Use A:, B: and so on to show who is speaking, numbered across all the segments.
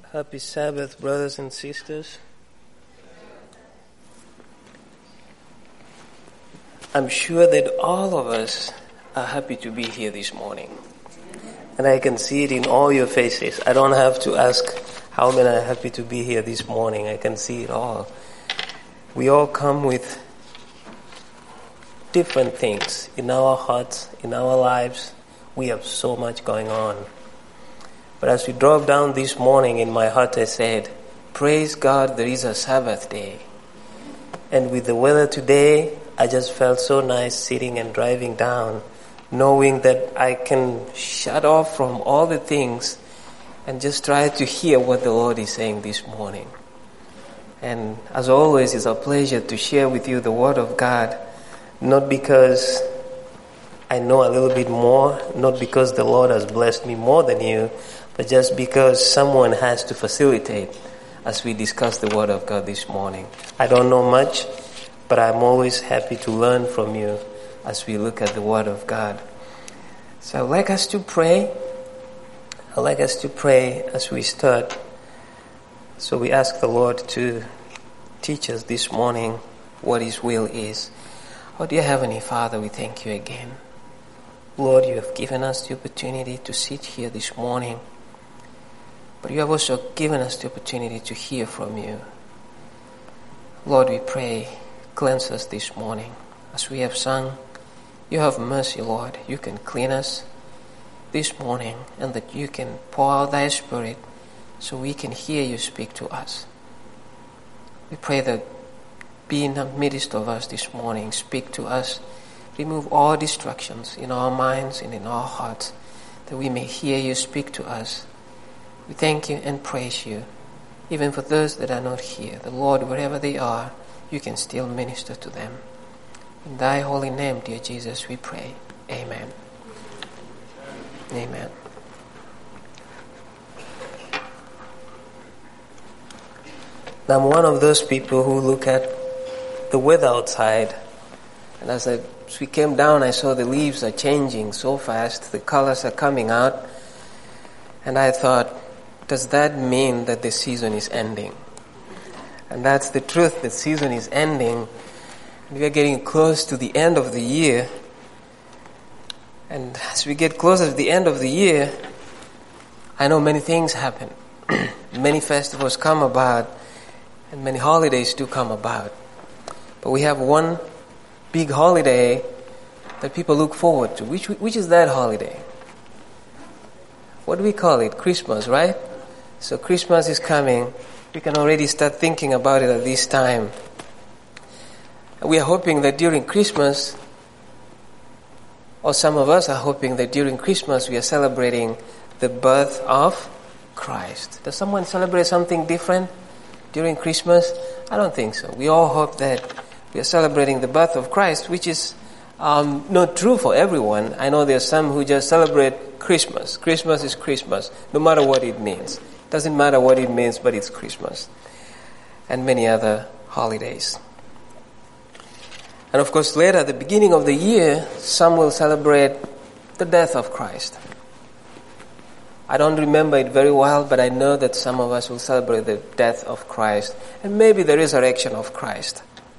A: Happy Sabbath, brothers and sisters. I'm sure that all of us are happy to be here this morning. And I can see it in all your faces. I don't have to ask how many are happy to be here this morning. I can see it all. We all come with different things in our hearts, in our lives. We have so much going on. But as we drove down this morning, in my heart I said, praise God, there is a Sabbath day. And with the weather today, I just felt so nice sitting and driving down, knowing that I can shut off from all the things and just try to hear what the Lord is saying this morning. And as always, it's a pleasure to share with you the Word of God, not because I know a little bit more, not because the Lord has blessed me more than you, but just because someone has to facilitate as we discuss the Word of God this morning. I don't know much, but I'm always happy to learn from you as we look at the Word of God. So I'd like us to pray. I'd like us to pray as we start. So we ask the Lord to teach us this morning what His will is. Oh, dear Heavenly Father, we thank you again. Lord, you have given us the opportunity to sit here this morning. But you have also given us the opportunity to hear from you. Lord, we pray, cleanse us this morning. As we have sung, you have mercy, Lord. You can clean us this morning, and that you can pour out thy Spirit so we can hear you speak to us. We pray that be in the midst of us this morning. Speak to us. Remove all distractions in our minds and in our hearts, that we may hear you speak to us. We thank you and praise you, even for those that are not here. The Lord, wherever they are, you can still minister to them. In thy holy name, dear Jesus, we pray. Amen. Amen. Now, I'm one of those people who look at the weather outside, and as we came down, I saw the leaves are changing so fast, the colors are coming out, and I thought, does that mean that the season is ending? And that's the truth, the season is ending. We are getting close to the end of the year. And as we get closer to the end of the year, I know many things happen. Many festivals come about, and many holidays do come about. But we have one big holiday that people look forward to. Which is that holiday? What do we call it? Christmas, right? So Christmas is coming. We can already start thinking about it at this time. We are hoping that during Christmas, or some of us are hoping that during Christmas we are celebrating the birth of Christ. Does someone celebrate something different during Christmas? I don't think so. We all hope that we are celebrating the birth of Christ, which is not true for everyone. I know there are some who just celebrate Christmas. Christmas is Christmas, no matter what it means. Doesn't matter what it means, but it's Christmas. And many other holidays. And of course, later, at the beginning of the year, some will celebrate the death of Christ. I don't remember it very well, but I know that some of us will celebrate the death of Christ and maybe the resurrection of Christ.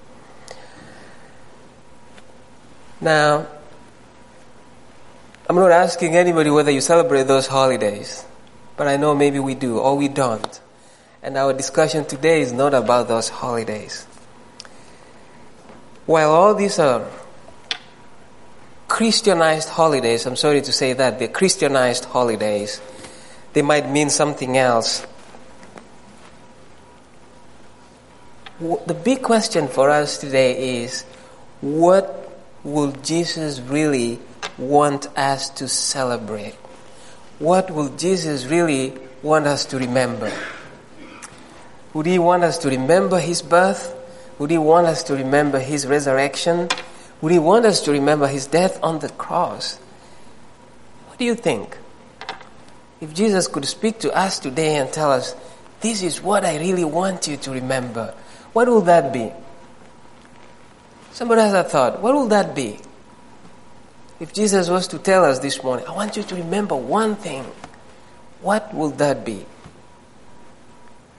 A: Now, I'm not asking anybody whether you celebrate those holidays, but I know maybe we do or we don't. And our discussion today is not about those holidays. While all these are Christianized holidays, I'm sorry to say that, they're Christianized holidays, they might mean something else. The big question for us today is, what will Jesus really want us to celebrate? What will Jesus really want us to remember? Would He want us to remember His birth? Would He want us to remember His resurrection? Would He want us to remember His death on the cross? What do you think? If Jesus could speak to us today and tell us, this is what I really want you to remember, what will that be? Somebody has a thought. What will that be? If Jesus was to tell us this morning, I want you to remember one thing, what will that be?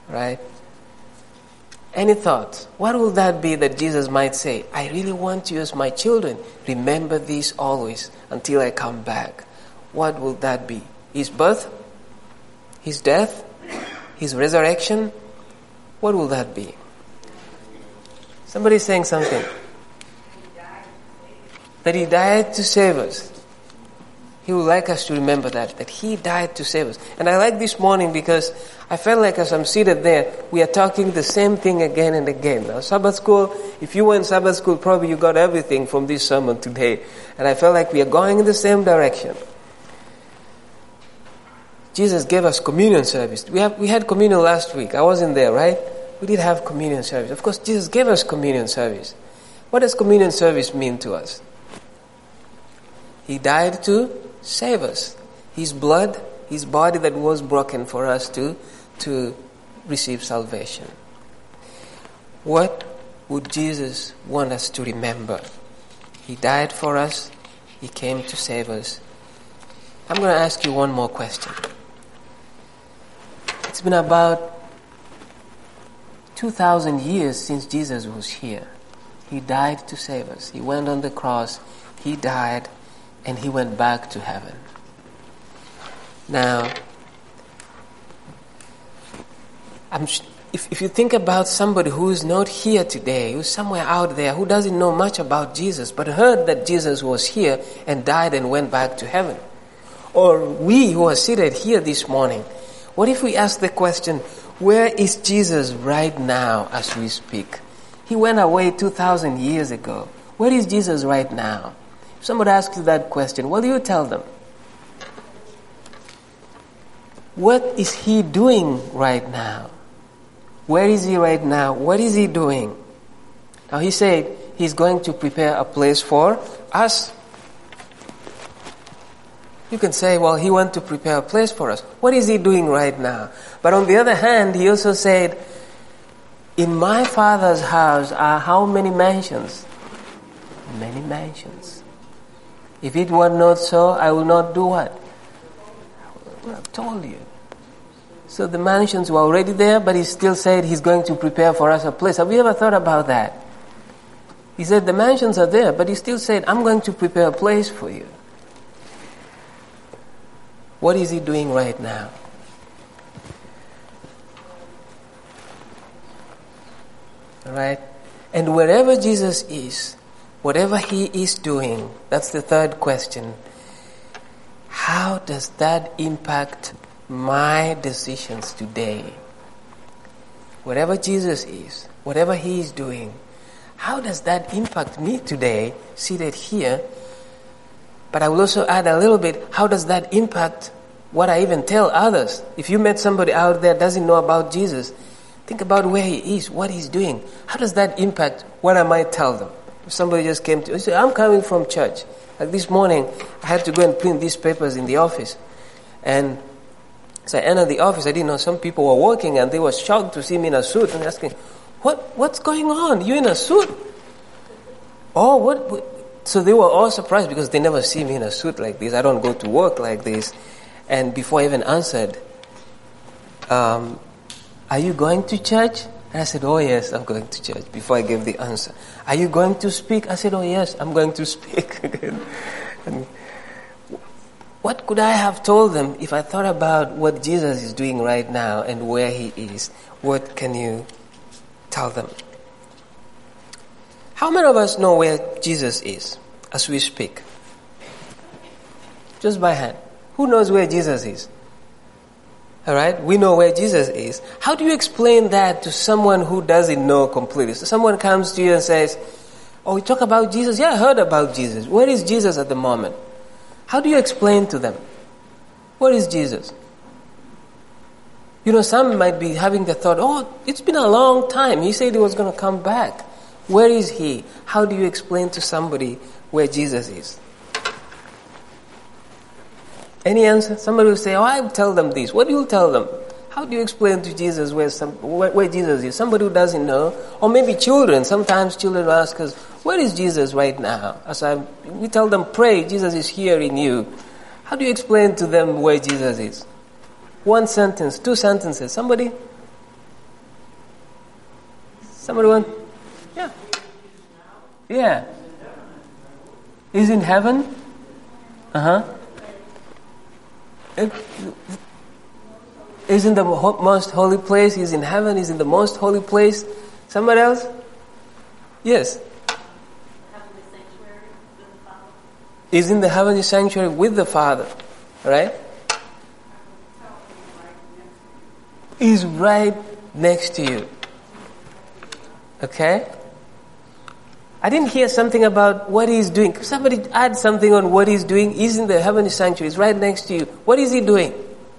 A: Right? Any thoughts? What will that be that Jesus might say? I really want you as my children. Remember this always until I come back. What will that be? His birth? His death? His resurrection? What will that be? Somebody's saying something. That He died to save us. He would like us to remember that He died to save us. And I like this morning because I felt like as I'm seated there, we are talking the same thing again and again. Now, Sabbath school, if you were in Sabbath school, probably you got everything from this sermon today. And I felt like we are going in the same direction. Jesus gave us communion service. We had communion last week. I wasn't there, right? We did have communion service. Of course, Jesus gave us communion service. What does communion service mean to us? He died to save us. His blood, His body that was broken for us to receive salvation. What would Jesus want us to remember? He died for us. He came to save us. I'm going to ask you one more question. It's been about 2,000 years since Jesus was here. He died to save us. He went on the cross. He died. And He went back to heaven. Now, if you think about somebody who is not here today, who's somewhere out there, who doesn't know much about Jesus, but heard that Jesus was here and died and went back to heaven. Or we who are seated here this morning, what if we ask the question, where is Jesus right now as we speak? He went away 2,000 years ago. Where is Jesus right now? If somebody asks you that question, what do you tell them? What is He doing right now? Where is He right now? What is He doing? Now He said He's going to prepare a place for us. You can say, well, He went to prepare a place for us. What is He doing right now? But on the other hand, He also said, in my Father's house are how many mansions? Many mansions. If it were not so, I will not do what? I would have told you. So the mansions were already there, but He still said He's going to prepare for us a place. Have you ever thought about that? He said the mansions are there, but He still said, I'm going to prepare a place for you. What is He doing right now? All right? And wherever Jesus is, whatever He is doing, that's the third question. How does that impact my decisions today? Wherever Jesus is, whatever He is doing, how does that impact me today, seated here? But I will also add a little bit, how does that impact what I even tell others? If you met somebody out there doesn't know about Jesus, think about where He is, what He's doing. How does that impact what I might tell them? If somebody just came to me, say, I'm coming from church. Like this morning, I had to go and print these papers in the office. And as I entered the office, I didn't know some people were working and they were shocked to see me in a suit and asking, what's going on? You in a suit? Oh, what? So they were all surprised because they never see me in a suit like this. I don't go to work like this. And before I even answered, are you going to church? And I said, oh yes, I'm going to church, before I gave the answer. Are you going to speak? I said, oh yes, I'm going to speak. And what could I have told them if I thought about what Jesus is doing right now and where He is? What can you tell them? How many of us know where Jesus is as we speak? Just by hand. Who knows where Jesus is? All right, we know where Jesus is. How do you explain that to someone who doesn't know completely? So someone comes to you and says, oh, you talk about Jesus? Yeah, I heard about Jesus. Where is Jesus at the moment? How do you explain to them? Where is Jesus? You know, some might be having the thought, oh, it's been a long time. He said He was going to come back. Where is He? How do you explain to somebody where Jesus is? Any answer? Somebody will say, oh, I will tell them this. What do you tell them? How do you explain to Jesus where Jesus is? Somebody who doesn't know. Or maybe children. Sometimes children will ask us, where is Jesus right now? We tell them, pray, Jesus is here in you. How do you explain to them where Jesus is? One sentence, two sentences. Somebody? Somebody want? Yeah. Yeah. He's in heaven? Uh-huh. He's in the most holy place. He's in heaven. He's in the most holy place. Somebody else? Yes. He's in the heavenly sanctuary with the Father. Right? He's right next to you. Okay? I didn't hear something about what he's doing. Somebody add something on what he's doing. He's in the heavenly sanctuary. He's right next to you. What is he doing?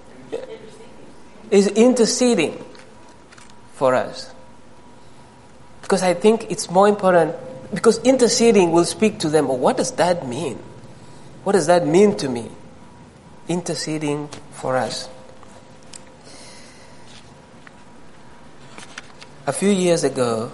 A: He's interceding for us. Because I think it's more important, because interceding will speak to them. Oh, what does that mean? What does that mean to me? Interceding for us. A few years ago,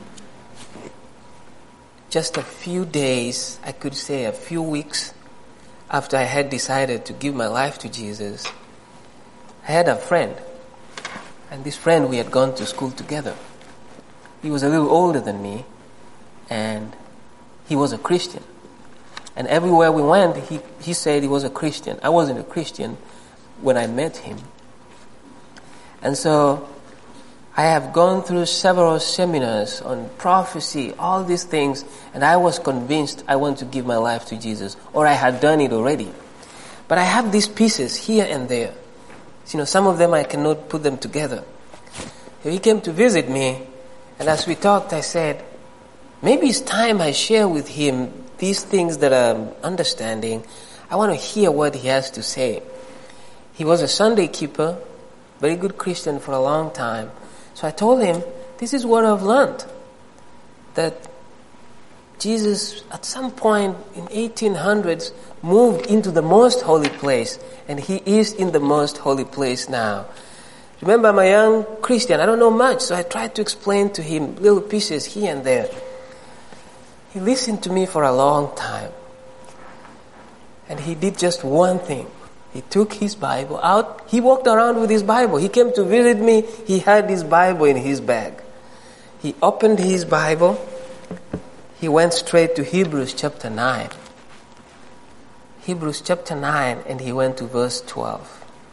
A: just a few days, I could say a few weeks after I had decided to give my life to Jesus, I had a friend. And this friend, we had gone to school together. He was a little older than me, and he was a Christian. And everywhere we went, he said he was a Christian. I wasn't a Christian when I met him. And so I have gone through several seminars on prophecy, all these things, and I was convinced I want to give my life to Jesus, or I had done it already. But I have these pieces here and there. You know, some of them I cannot put them together. He came to visit me, and as we talked, I said, maybe it's time I share with him these things that I'm understanding. I want to hear what he has to say. He was a Sunday keeper, very good Christian for a long time. So I told him, this is what I've learned. That Jesus, at some point in 1800s, moved into the most holy place. And he is in the most holy place now. Remember, I'm a young Christian. I don't know much. So I tried to explain to him little pieces here and there. He listened to me for a long time. And he did just one thing. He took his Bible out. He walked around with his Bible. He came to visit me. He had his Bible in his bag. He opened his Bible. He went straight to Hebrews chapter 9. Hebrews chapter 9, and he went to verse 12.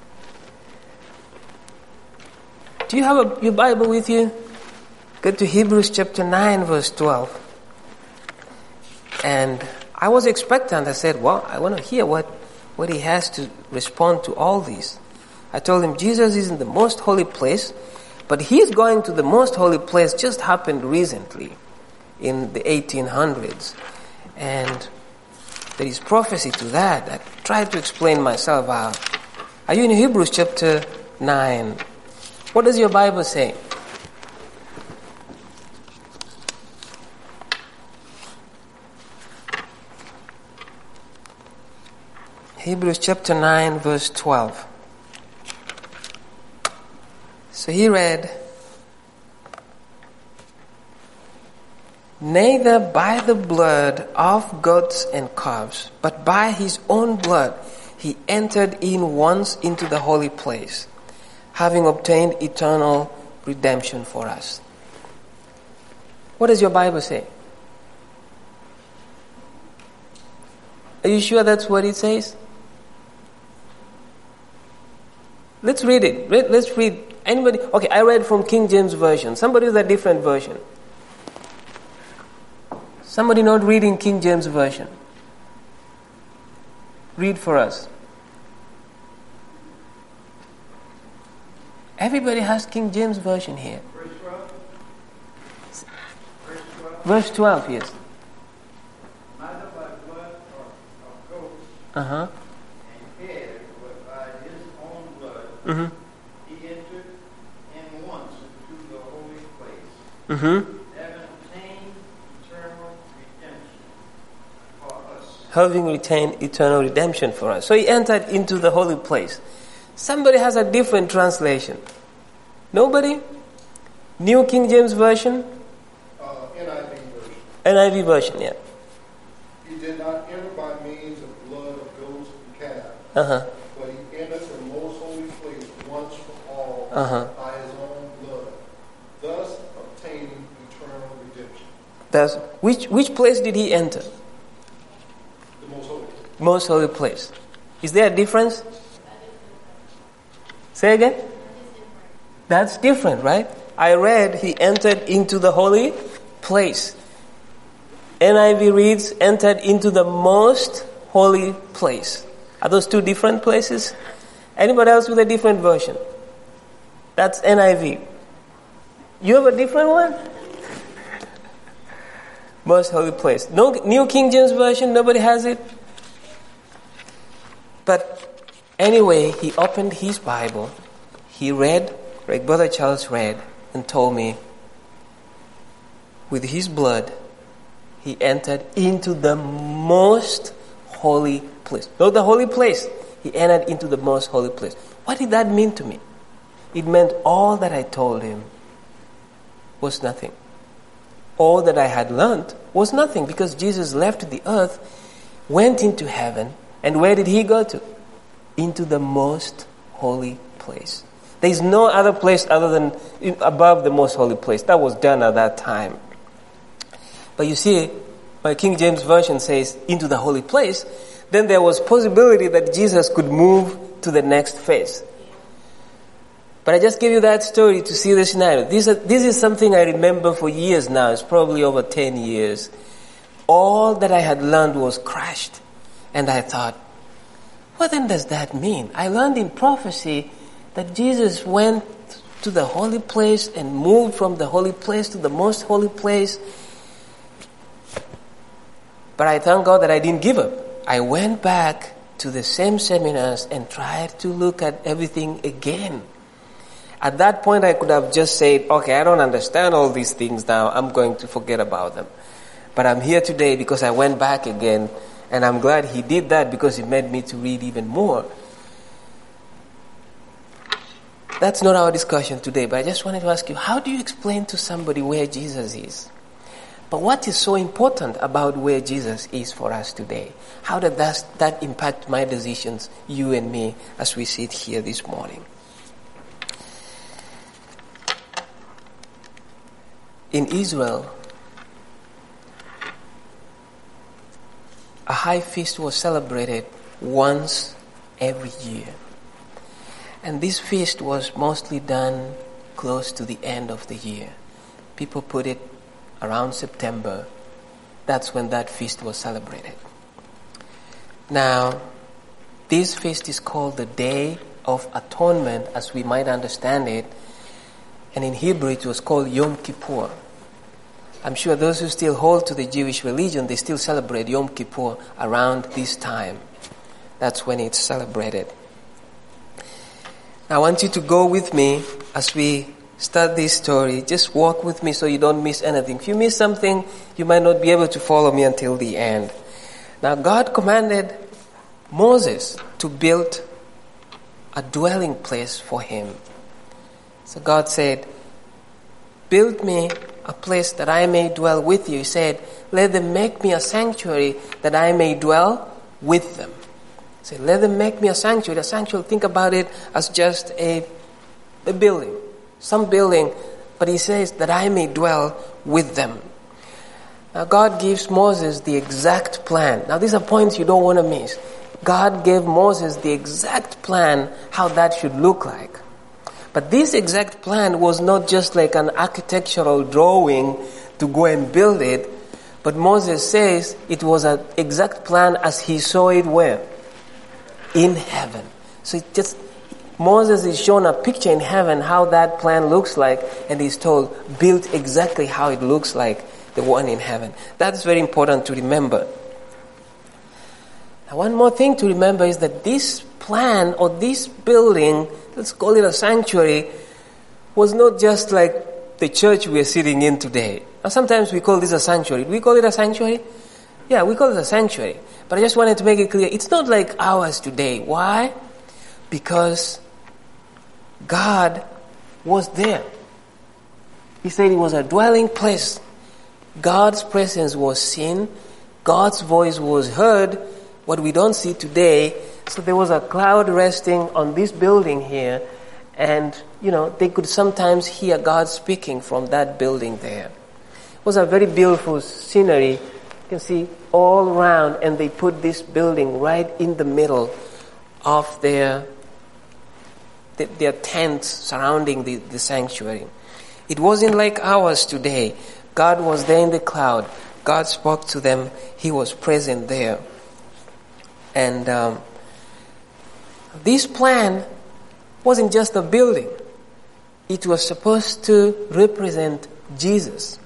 A: Do you have your Bible with you? Go to Hebrews chapter 9, verse 12. And I was expectant. I said, well, I want to hear what he has to respond to all these. I told him Jesus is in the most holy place, but he's going to the most holy place just happened recently in the 1800s. And there is prophecy to that. I tried to explain myself out. Are you in Hebrews chapter 9? What does your Bible say? Hebrews chapter 9, verse 12. So he read, neither by the blood of goats and calves, but by his own blood he entered in once into the holy place, having obtained eternal redemption for us. What does your Bible say? Are you sure that's what it says? Let's read it. Let's read. Anybody? Okay, I read from King James Version. Somebody with a different version. Somebody not reading King James Version. Read for us. Everybody has King James Version here.
B: Verse 12?
A: Verse 12, yes.
B: Neither by blood of goats
A: Uh-huh.
B: and hair, but by his own blood,
A: Mm-hmm.
B: he entered in once into the holy place,
A: Mm-hmm.
B: having obtained eternal redemption for us.
A: Having retained eternal redemption for us. So he entered into the holy place. Somebody has a different translation. Nobody? New King James Version?
C: NIV version.
A: NIV version, yeah.
C: He did not enter by means of blood of goats and calves,
A: Uh-huh.
C: but he entered the most holy place once for all
A: Uh-huh.
C: by his own blood, thus obtaining
A: Which place did he enter?
C: The most holy.
A: Most holy place. Is there a difference? Say again? That's different, right? I read he entered into the holy place. NIV reads, entered into the most holy place. Are those two different places? Anybody else with a different version? That's NIV. You have a different one? Most holy place. No New King James Version, nobody has it? But anyway, he opened his Bible. He read, like Brother Charles read, and told me, with his blood, he entered into the most holy place. Not the holy place. He entered into the most holy place. What did that mean to me? It meant all that I told him was nothing. All that I had learned was nothing, because Jesus left the earth, went into heaven, and where did he go to? Into the most holy place. There is no other place other than above the most holy place. That was done at that time. But you see, my King James Version says into the holy place. Then there was possibility that Jesus could move to the next phase. But I just gave you that story to see the scenario. This is something I remember for years now. It's probably over 10 years. All that I had learned was crushed. And I thought, what then does that mean? I learned in prophecy that Jesus went to the holy place and moved from the holy place to the most holy place. But I thank God that I didn't give up. I went back to the same seminars and tried to look at everything again. At that point, I could have just said, okay, I don't understand all these things now. I'm going to forget about them. But I'm here today because I went back again, and I'm glad he did that because it made me to read even more. That's not our discussion today, but I just wanted to ask you, how do you explain to somebody where Jesus is? But what is so important about where Jesus is for us today? How does that impact my decisions, you and me, as we sit here this morning? In Israel, a high feast was celebrated once every year. And this feast was mostly done close to the end of the year. People put it around September. That's when that feast was celebrated. Now, this feast is called the Day of Atonement, as we might understand it. And in Hebrew, it was called Yom Kippur. I'm sure those who still hold to the Jewish religion, they still celebrate Yom Kippur around this time. That's when it's celebrated. I want you to go with me as we start this story. Just walk with me so you don't miss anything. If you miss something, you might not be able to follow me until the end. Now, God commanded Moses to build a dwelling place for him. So God said, build me a place that I may dwell with you. He said, let them make me a sanctuary that I may dwell with them. He said, let them make me a sanctuary. A sanctuary, think about it as just a building. Some building, but he says that I may dwell with them. Now God gives Moses the exact plan. Now these are points you don't want to miss. God gave Moses the exact plan how that should look like. But this exact plan was not just like an architectural drawing to go and build it, but Moses says it was an exact plan as he saw it where? In heaven. So it just, Moses is shown a picture in heaven how that plan looks like, and he's told, build exactly how it looks like the one in heaven. That's very important to remember. Now, one more thing to remember is that this plan or this building, let's call it a sanctuary, was not just like the church we're sitting in today. Now, sometimes we call this a sanctuary. Do we call it a sanctuary? Yeah, we call it a sanctuary. But I just wanted to make it clear, it's not like ours today. Why? Because God was there. He said it was a dwelling place. God's presence was seen. God's voice was heard. What we don't see today. So there was a cloud resting on this building here. And, they could sometimes hear God speaking from that building there. was a very beautiful scenery. You can see all around, and they put this building right in the middle of their tents surrounding the sanctuary. It wasn't like ours today. God was there in the cloud. God spoke to them. He was present there. And this plan wasn't just a building. It was supposed to represent Jesus.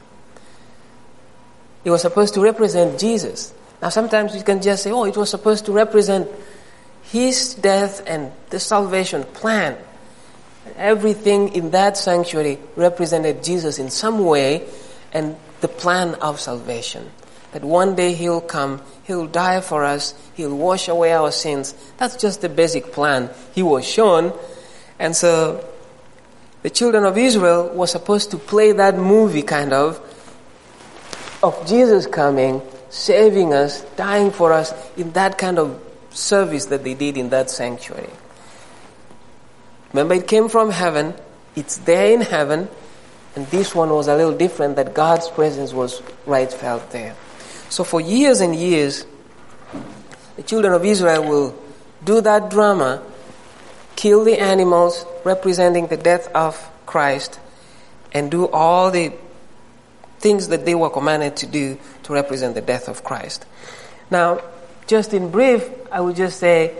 A: It was supposed to represent Jesus. Now sometimes you can just say, it was supposed to represent His death and the salvation plan. Everything in that sanctuary represented Jesus in some way and the plan of salvation. That one day He'll come, He'll die for us, He'll wash away our sins. That's just the basic plan He was shown. And so the children of Israel were supposed to play that movie of Jesus coming, saving us, dying for us in that kind of service that they did in that sanctuary. Remember, it came from heaven, it's there in heaven, and this one was a little different, that God's presence was right felt there. So for years and years, the children of Israel will do that drama, kill the animals representing the death of Christ, and do all the things that they were commanded to do to represent the death of Christ. Now, just in brief, I would just say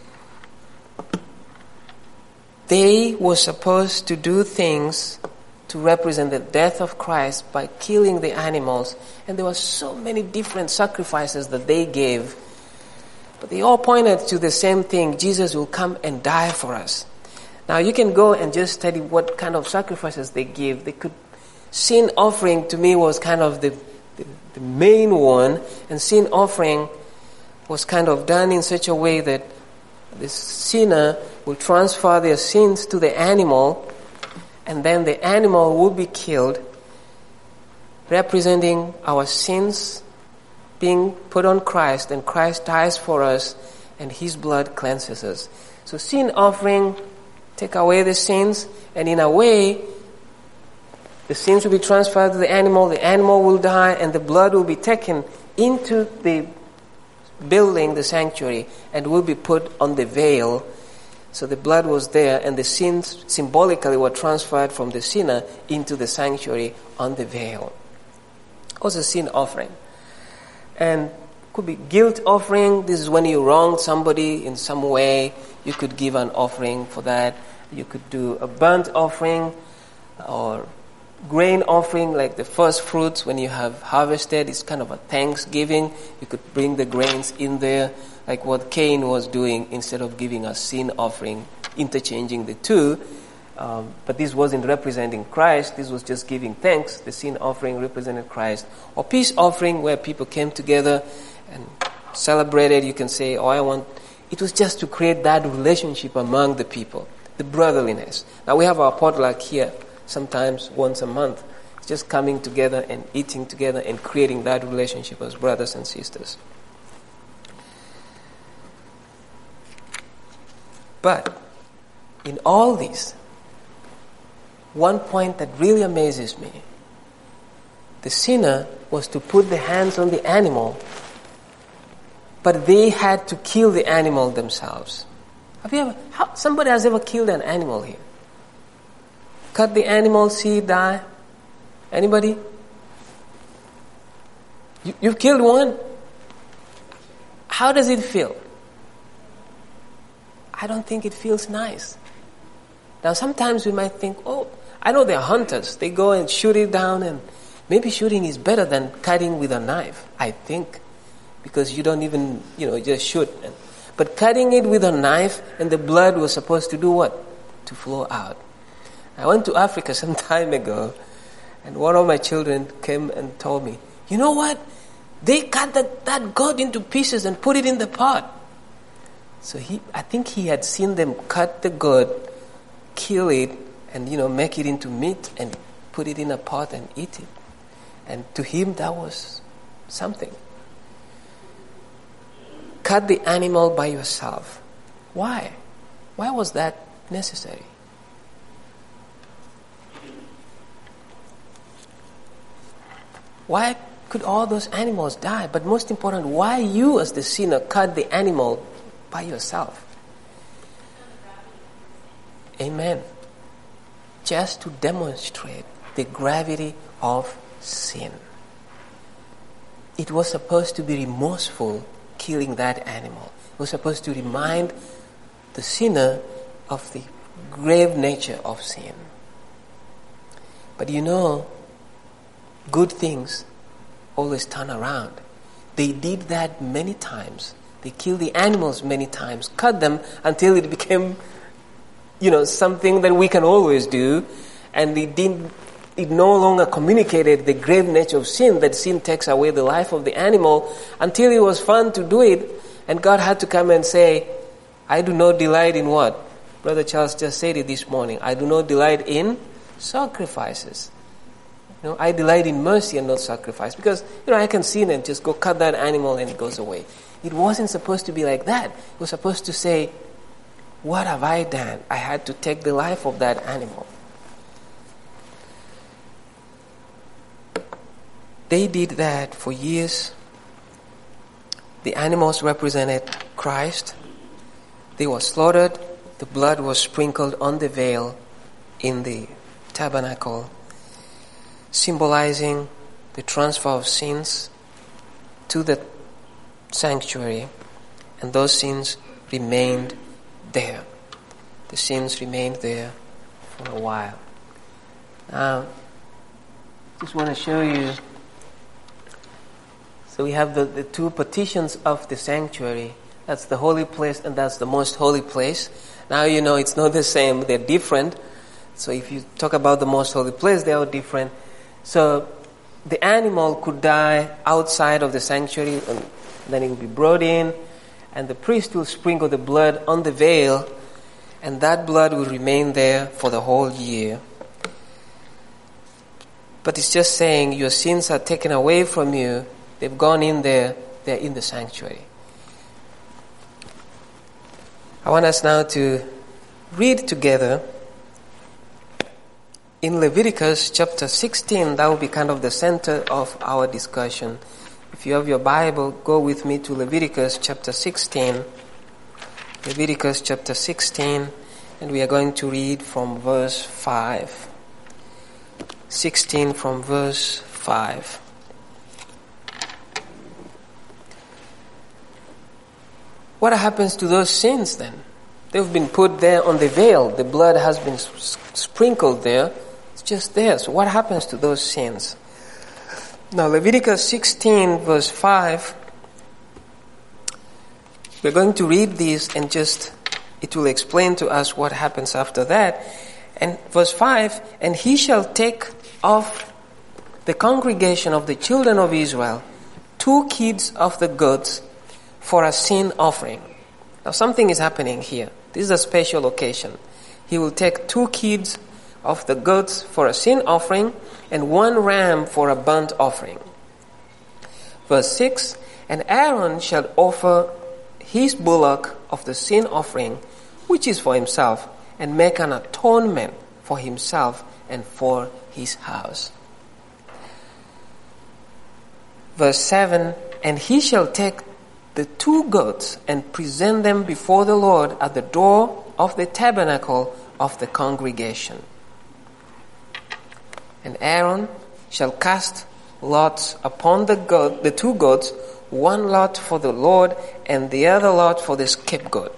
A: they were supposed to do things to represent the death of Christ by killing the animals. And there were so many different sacrifices that they gave. But they all pointed to the same thing. Jesus will come and die for us. Now you can go and just study what kind of sacrifices they give. Sin offering to me was kind of the main one. And sin offering was kind of done in such a way that the sinner will transfer their sins to the animal, and then the animal will be killed, representing our sins being put on Christ, and Christ dies for us, and His blood cleanses us. So sin offering take away the sins, and in a way, the sins will be transferred to the animal will die, and the blood will be taken into the building, the sanctuary, and will be put on the veil. So the blood was there, and the sins symbolically were transferred from the sinner into the sanctuary on the veil. It was a sin offering. And could be guilt offering. This is when you wronged somebody in some way. You could give an offering for that. You could do a burnt offering or grain offering, like the first fruits when you have harvested. It's kind of a thanksgiving. You could bring the grains in there, like what Cain was doing, instead of giving a sin offering, interchanging the two. But this wasn't representing Christ. This was just giving thanks. The sin offering represented Christ. Or peace offering, where people came together and celebrated. You can say, it was just to create that relationship among the people, the brotherliness. Now we have our potluck here, sometimes once a month. It's just coming together and eating together and creating that relationship as brothers and sisters. But in all this, one point that really amazes me, the sinner was to put the hands on the animal, but they had to kill the animal themselves. Somebody has ever killed an animal here? Cut the animal, see it die? Anybody? You've killed one? How does it feel? I don't think it feels nice. Now sometimes we might think, I know they're hunters. They go and shoot it down, and maybe shooting is better than cutting with a knife, I think. Because you don't even, just shoot. But cutting it with a knife, and the blood was supposed to do what? To flow out. I went to Africa some time ago, and one of my children came and told me, you know what? They cut that goat into pieces and put it in the pot. So I think he had seen them cut the goat, kill it, and make it into meat and put it in a pot and eat it. And to him that was something. Cut the animal by yourself. Why? Why was that necessary? Why could all those animals die? But most important, why you as the sinner cut the animal by yourself? Amen. Just to demonstrate the gravity of sin. It was supposed to be remorseful killing that animal. It was supposed to remind the sinner of the grave nature of sin. But you know, good things always turn around. They did that many times. They killed the animals many times, cut them until it became, something that we can always do, and it no longer communicated the grave nature of sin, that sin takes away the life of the animal, until it was fun to do it, and God had to come and say, I do not delight in what? Brother Charles just said it this morning. I do not delight in sacrifices. I delight in mercy and not sacrifice. Because, I can sin and just go cut that animal and it goes away. It wasn't supposed to be like that. It was supposed to say, what have I done? I had to take the life of that animal. They did that for years. The animals represented Christ. They were slaughtered. The blood was sprinkled on the veil in the tabernacle, symbolizing the transfer of sins to the sanctuary, and those sins remained there. The sins remained there for a while. Now, just want to show you. So we have the two partitions of the sanctuary. That's the holy place and that's the most holy place. Now it's not the same, they're different. So if you talk about the most holy place, they are different. So the animal could die outside of the sanctuary, and then it will be brought in, and the priest will sprinkle the blood on the veil, and that blood will remain there for the whole year. But it's just saying your sins are taken away from you. They've gone in there, they're in the sanctuary. I want us now to read together in Leviticus chapter 16. That will be kind of the center of our discussion. If you have your Bible, go with me to Leviticus chapter 16. Leviticus chapter 16, and we are going to read from verse 5. 16 from verse 5. What happens to those sins then? They've been put there on the veil. The blood has been sprinkled there. It's just there. So what happens to those sins? Now Leviticus 16 verse 5. We're going to read this and it will explain to us what happens after that. And verse 5, and he shall take of the congregation of the children of Israel 2 kids of the goats for a sin offering. Now something is happening here. This is a special occasion. He will take 2 kids of the goats for a sin offering and 1 ram for a burnt offering. Verse 6, and Aaron shall offer his bullock of the sin offering, which is for himself, and make an atonement for himself and for his house. Verse 7, and he shall take the 2 goats and present them before the Lord at the door of the tabernacle of the congregation. And Aaron shall cast lots upon the 2 goats, 1 lot for the Lord and the other lot for the scapegoat.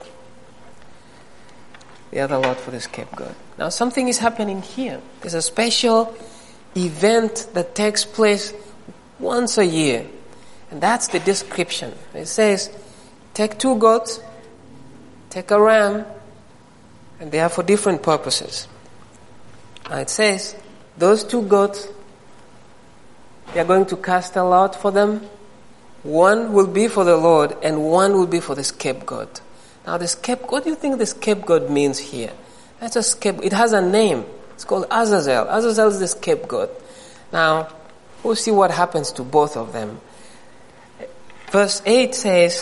A: The other lot for the scapegoat. Now something is happening here. There's a special event that takes place once a year. And that's the description. It says, take 2 goats, take a ram, and they are for different purposes. Now it says, those 2 goats, they are going to cast a lot for them. 1 will be for the Lord, and 1 will be for the scapegoat. Now the scapegoat, what do you think the scapegoat means here? That's a scapegoat. It has a name. It's called Azazel. Azazel is the scapegoat. Now, we'll see what happens to both of them. Verse 8 says,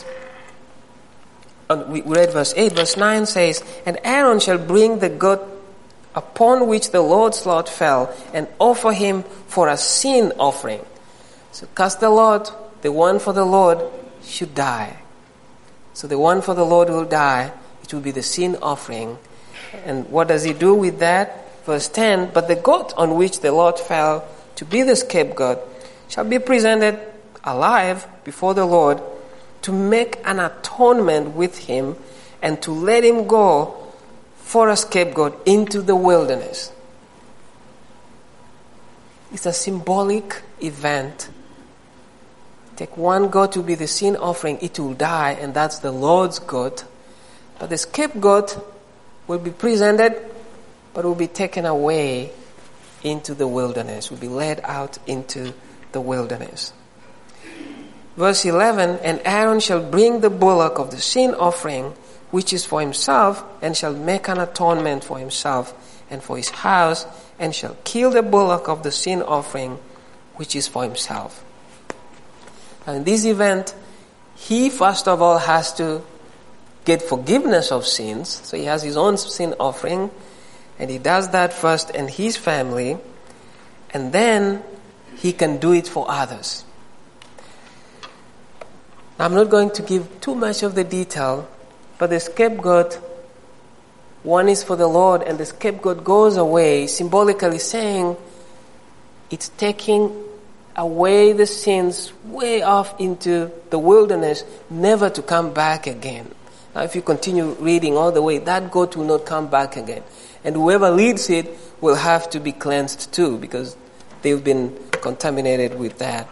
A: we read verse 8, verse 9 says, and Aaron shall bring the goat upon which the Lord's lot fell and offer him for a sin offering. So cast the lot, the one for the Lord should die. So the one for the Lord will die. It will be the sin offering. And what does he do with that? Verse 10, but the goat on which the lot fell to be the scapegoat shall be presented alive before the Lord to make an atonement with him and to let him go for a scapegoat into the wilderness. It's a symbolic event. Take one goat to be the sin offering, it will die, and that's the Lord's goat. But the scapegoat will be presented, but will be taken away into the wilderness, will be led out into the wilderness. Verse 11, and Aaron shall bring the bullock of the sin offering, which is for himself, and shall make an atonement for himself and for his house, and shall kill the bullock of the sin offering, which is for himself. And in this event, he first of all has to get forgiveness of sins. So he has his own sin offering, and he does that first in his family, and then he can do it for others. Now, I'm not going to give too much of the detail, but the scapegoat, one is for the Lord, and the scapegoat goes away, symbolically saying it's taking away the sins way off into the wilderness, never to come back again. Now, if you continue reading all the way, that goat will not come back again. And whoever leads it will have to be cleansed too, because they've been contaminated with that.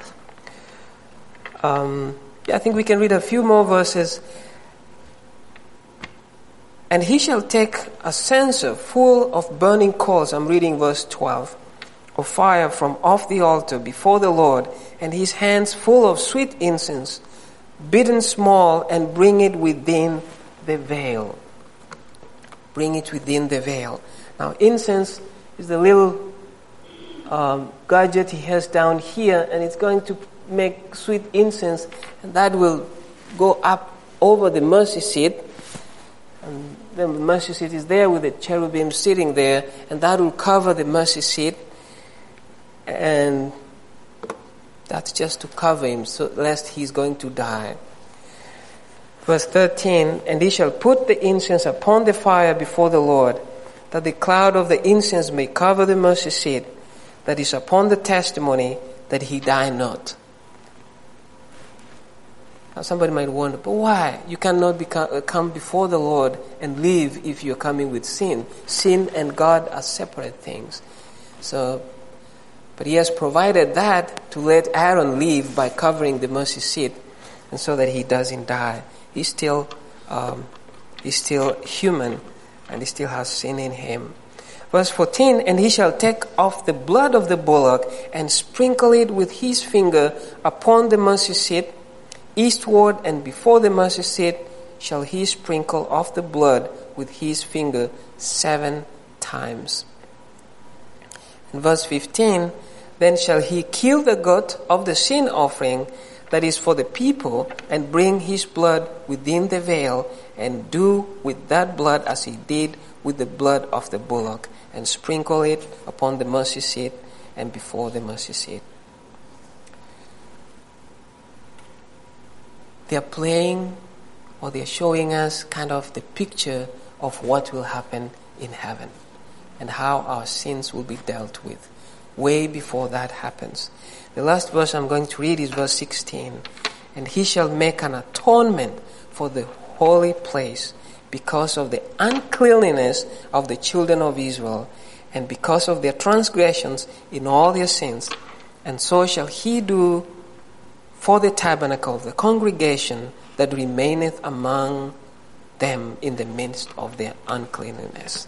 A: I think we can read a few more verses. And he shall take a censer full of burning coals, I'm reading verse 12, of fire from off the altar before the Lord, and his hands full of sweet incense, beaten small, and bring it within the veil. Bring it within the veil. Now, incense is the little gadget he has down here, and it's going to make sweet incense, and that will go up over the mercy seat. And the mercy seat is there with the cherubim sitting there, and that will cover the mercy seat. And that's just to cover him, so lest he's going to die. Verse 13, and he shall put the incense upon the fire before the Lord, that the cloud of the incense may cover the mercy seat that is upon the testimony, that he die not. Now somebody might wonder, but why? You cannot come before the Lord and live if you're coming with sin. Sin and God are separate things. But he has provided that to let Aaron live by covering the mercy seat, and so that he doesn't die. He's still human, and he still has sin in him. Verse 14, and he shall take off the blood of the bullock and sprinkle it with his finger upon the mercy seat, eastward, and before the mercy seat shall he sprinkle off the blood with his finger 7 times. In verse 15, then shall he kill the goat of the sin offering that is for the people, and bring his blood within the veil, and do with that blood as he did with the blood of the bullock, and sprinkle it upon the mercy seat and before the mercy seat. They are playing, or they are showing us kind of the picture of what will happen in heaven and how our sins will be dealt with way before that happens. The last verse I'm going to read is verse 16. And he shall make an atonement for the holy place because of the uncleanliness of the children of Israel, and because of their transgressions in all their sins. And so shall he do for the tabernacle of the congregation that remaineth among them in the midst of their uncleanness.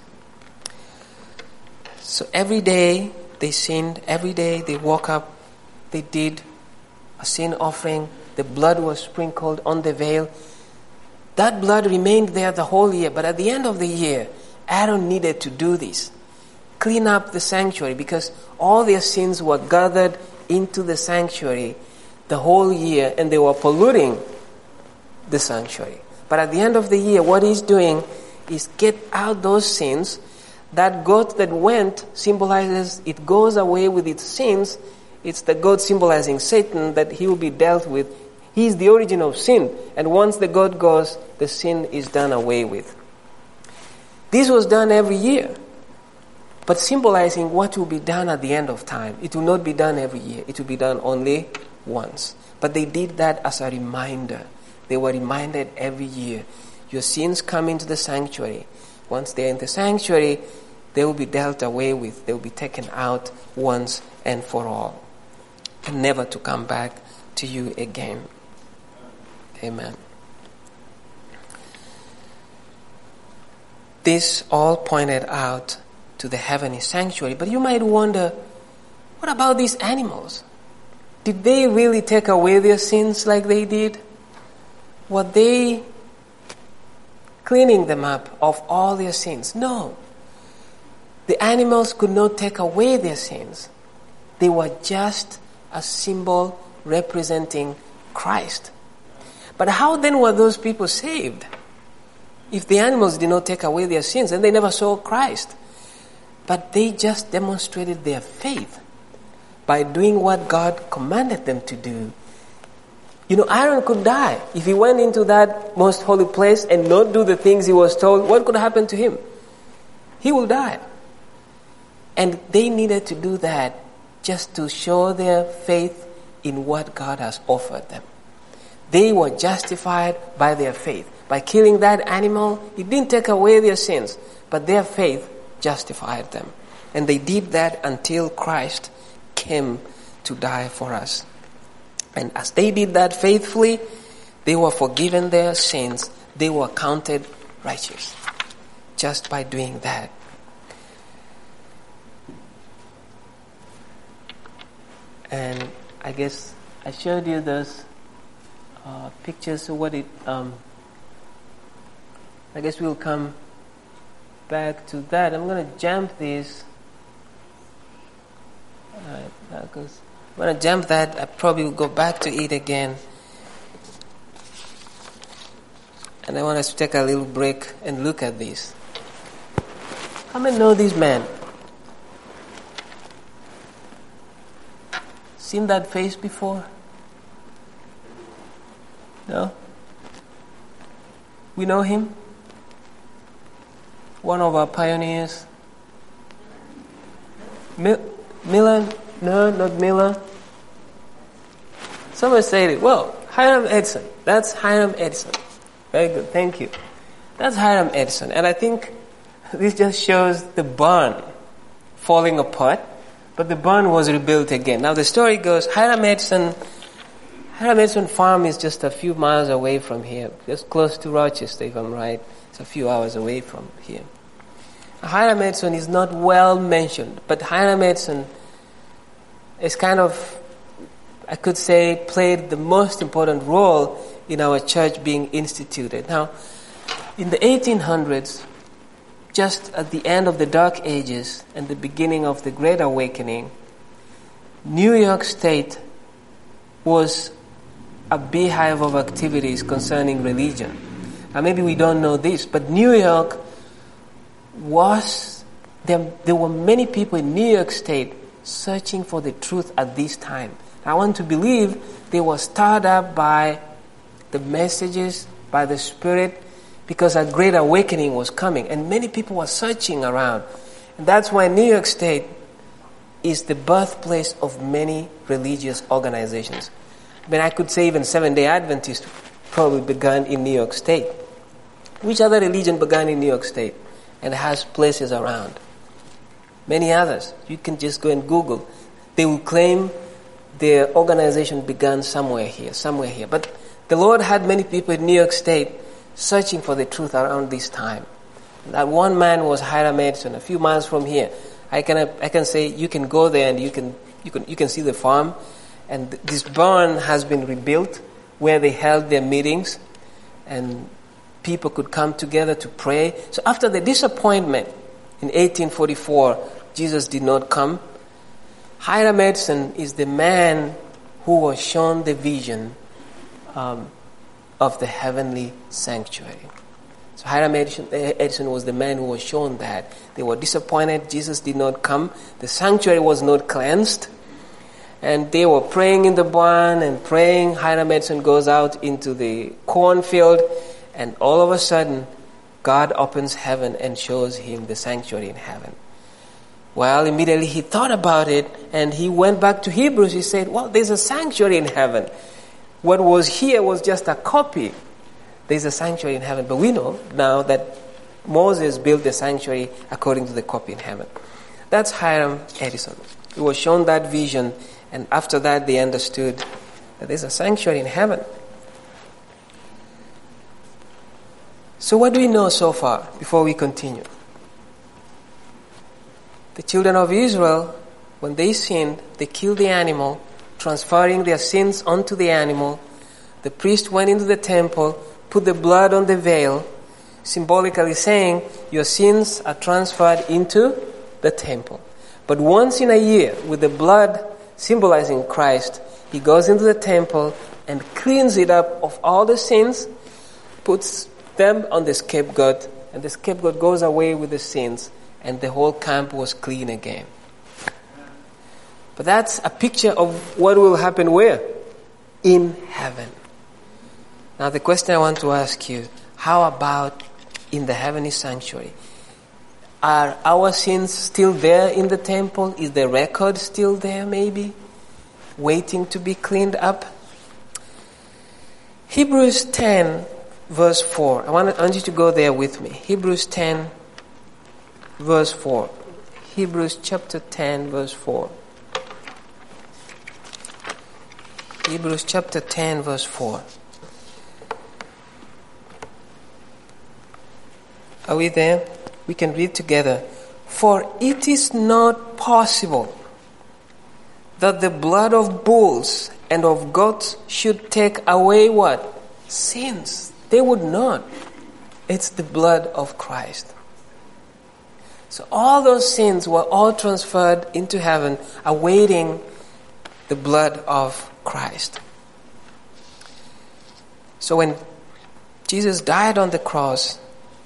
A: So every day they sinned, every day they woke up, they did a sin offering, the blood was sprinkled on the veil. That blood remained there the whole year, but at the end of the year, Aaron needed to do this. Clean up the sanctuary, because all their sins were gathered into the sanctuary the whole year, and they were polluting the sanctuary. But at the end of the year, what he's doing is get out those sins. That goat that went symbolizes it goes away with its sins. It's the goat symbolizing Satan, that he will be dealt with. He is the origin of sin. And once the goat goes, the sin is done away with. This was done every year, but symbolizing what will be done at the end of time. It will not be done every year. It will be done only once. But they did that as a reminder. They were reminded every year. Your sins come into the sanctuary. Once they're in the sanctuary, they will be dealt away with. They will be taken out once and for all, and never to come back to you again. Amen. This all pointed out to the heavenly sanctuary. But you might wonder, what about these animals? Did they really take away their sins like they did? Were they cleaning them up of all their sins? No. The animals could not take away their sins. They were just a symbol representing Christ. But how then were those people saved? If the animals did not take away their sins and they never saw Christ. But they just demonstrated their faith by doing what God commanded them to do. You know, Aaron could die. If he went into that most holy place and not do the things he was told, what could happen to him? He will die. And they needed to do that just to show their faith in what God has offered them. They were justified by their faith. By killing that animal, it didn't take away their sins, but their faith justified them. And they did that until Christ came to die for us. And as they did that faithfully, they were forgiven their sins. They were counted righteous just by doing that. And I guess I showed you those pictures of what it... I guess we'll come back to that. I'm going to jump this. Alright, that goes. I'm going to jump that. I probably will go back to it again. And I want us to take a little break and look at this. How many know this man? Seen that face before? No? We know him? One of our pioneers. Miller? No, not Miller. Someone said it. Well, Hiram Edson. That's Hiram Edson. Very good. Thank you. That's Hiram Edson. And I think this just shows the barn falling apart. But the barn was rebuilt again. Now the story goes, Hiram Edson farm is just a few miles away from here. Just close to Rochester, if I'm right. It's a few hours away from here. Hiram Edson is not well mentioned, but Hiram Edson is kind of, I could say, played the most important role in our church being instituted. Now, in the 1800s, just at the end of the Dark Ages and the beginning of the Great Awakening, New York State was a beehive of activities concerning religion. Now, maybe we don't know this, but New York was, there were many people in New York State searching for the truth at this time. I want to believe they were stirred up by the messages, by the Spirit, because a great awakening was coming. And many people were searching around. And that's why New York State is the birthplace of many religious organizations. I mean, I could say even Seventh-day Adventists probably began in New York State. Which other religion began in New York State and has places around? Many others. You can just go and Google. They will claim their organization began somewhere here. But the Lord had many people in New York State searching for the truth around this time. That one man was Hiram Edson, a few miles from here. I can say you can go there and you can see the farm, and this barn has been rebuilt where they held their meetings, and people could come together to pray. So after the disappointment in 1844, Jesus did not come. Hiram Edson is the man who was shown the vision of the heavenly sanctuary. So Hiram Edson was the man who was shown that. They were disappointed. Jesus did not come. The sanctuary was not cleansed. And they were praying in the barn and praying. Hiram Edson goes out into the cornfield, and all of a sudden, God opens heaven and shows him the sanctuary in heaven. Well, immediately he thought about it, and he went back to Hebrews. He said, well, there's a sanctuary in heaven. What was here was just a copy. There's a sanctuary in heaven. But we know now that Moses built the sanctuary according to the copy in heaven. That's Hiram Edison. He was shown that vision, and after that they understood that there's a sanctuary in heaven. So what do we know so far before we continue? The children of Israel, when they sinned, they killed the animal, transferring their sins onto the animal. The priest went into the temple, put the blood on the veil, symbolically saying, your sins are transferred into the temple. But once in a year, with the blood symbolizing Christ, he goes into the temple and cleans it up of all the sins, puts them on the scapegoat, and the scapegoat goes away with the sins, and the whole camp was clean again. But that's a picture of what will happen where? In heaven. Now the question I want to ask you, how about in the heavenly sanctuary? Are our sins still there in the temple? Is the record still there maybe? Waiting to be cleaned up? Hebrews 10 verse 4. I want you to go there with me. Hebrews 10 verse 4. Hebrews chapter 10 verse 4. Hebrews chapter 10 verse 4. Are we there? We can read together. For it is not possible that the blood of bulls and of goats should take away what? Sins. They would not. It's the blood of Christ. So all those sins were all transferred into heaven, awaiting the blood of Christ. So when Jesus died on the cross,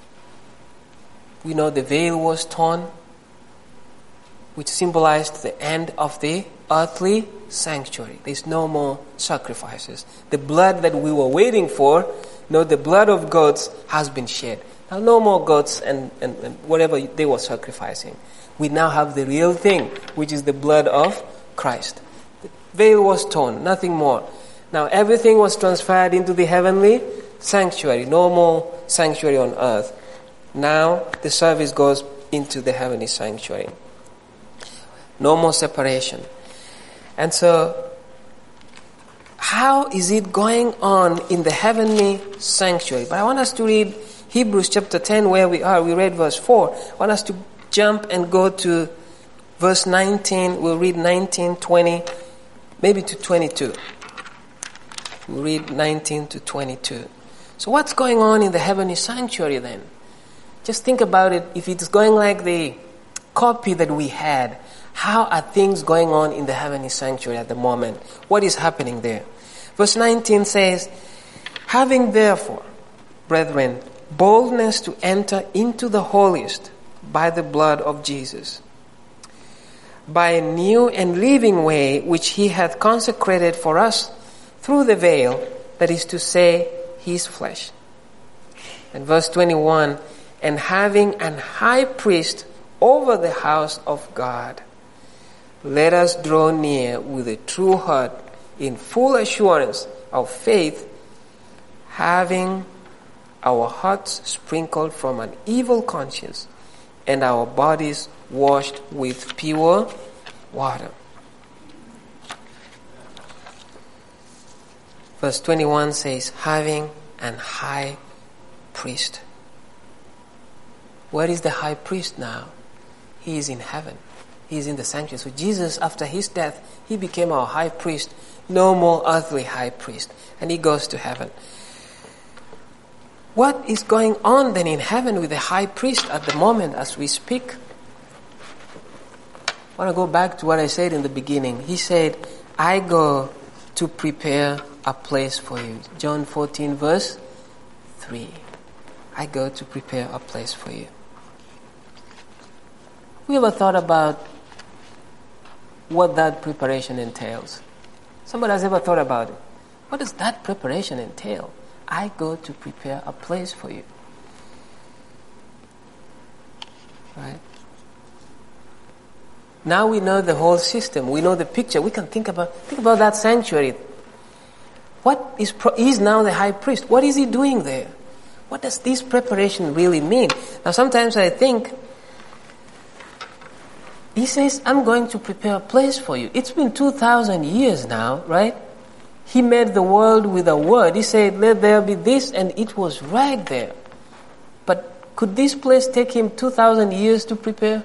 A: we know the veil was torn, which symbolized the end of the earthly sanctuary. There's no more sacrifices. The blood that we were waiting for, the blood of goats has been shed. Now no more goats and whatever they were sacrificing. We now have the real thing, which is the blood of Christ. The veil was torn, nothing more. Now everything was transferred into the heavenly sanctuary. No more sanctuary on earth. Now the service goes into the heavenly sanctuary. No more separation. And so, how is it going on in the heavenly sanctuary? But I want us to read Hebrews chapter 10 where we are. We read verse 4. I want us to jump and go to verse 19. We'll read 19, 20, maybe to 22. We'll read 19 to 22. So what's going on in the heavenly sanctuary then? Just think about it. If it's going like the copy that we had, how are things going on in the heavenly sanctuary at the moment? What is happening there? Verse 19 says, having therefore, brethren, boldness to enter into the holiest by the blood of Jesus, by a new and living way which he hath consecrated for us through the veil, that is to say, his flesh. And verse 21, and having an high priest over the house of God, let us draw near with a true heart in full assurance of faith, having our hearts sprinkled from an evil conscience and our bodies washed with pure water. Verse 21 says, having an high priest. Where is the high priest now? He is in heaven. He is in the sanctuary. So Jesus, after his death, he became our high priest. No more earthly high priest. And he goes to heaven. What is going on then in heaven with the high priest at the moment as we speak? I want to go back to what I said in the beginning. He said, I go to prepare a place for you. John 14 verse 3. I go to prepare a place for you. We ever thought about what that preparation entails? Somebody has ever thought about it? What does that preparation entail? I go to prepare a place for you. Right? Now we know the whole system. We know the picture. We can think about that sanctuary. What is now the high priest? What is he doing there? What does this preparation really mean? Now sometimes I think, he says, I'm going to prepare a place for you. It's been 2,000 years now, right? He made the world with a word. He said, let there be this, and it was right there. But could this place take him 2,000 years to prepare?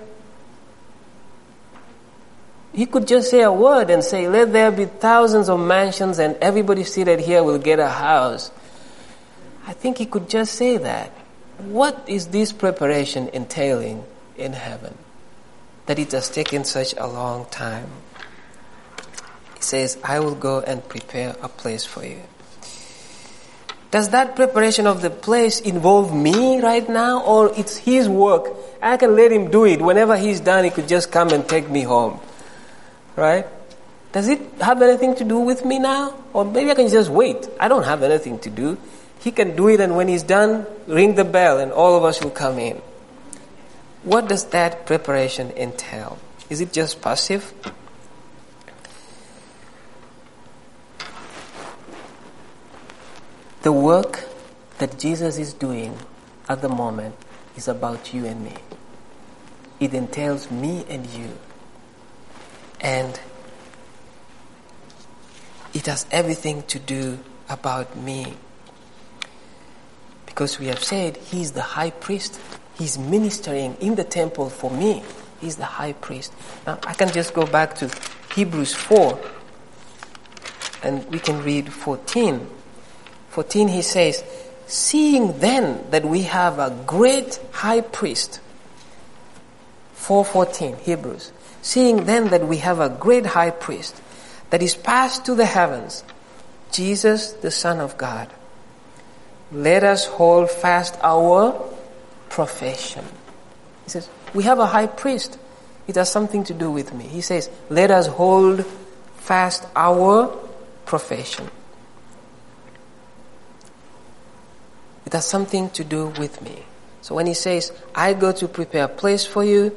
A: He could just say a word and say, let there be thousands of mansions and everybody seated here will get a house. I think he could just say that. What is this preparation entailing in heaven that it has taken such a long time? He says, I will go and prepare a place for you. Does that preparation of the place involve me right now, or it's his work? I can let him do it. Whenever he's done, he could just come and take me home. Right? Does it have anything to do with me now? Or maybe I can just wait. I don't have anything to do. He can do it, and when he's done, ring the bell and all of us will come in. What does that preparation entail? Is it just passive? The work that Jesus is doing at the moment is about you and me. It entails me and you. And it has everything to do about me. Because we have said he's the high priest. He's ministering in the temple for me. He's the high priest. Now I can just go back to Hebrews 4 and we can read 14. 14 he says, seeing then that we have a great high priest. 4:14 Hebrews. Seeing then that we have a great high priest that is passed to the heavens, Jesus the Son of God, let us hold fast our profession. He says, we have a high priest. It has something to do with me. He says, let us hold fast our profession. It has something to do with me. So when he says, I go to prepare a place for you,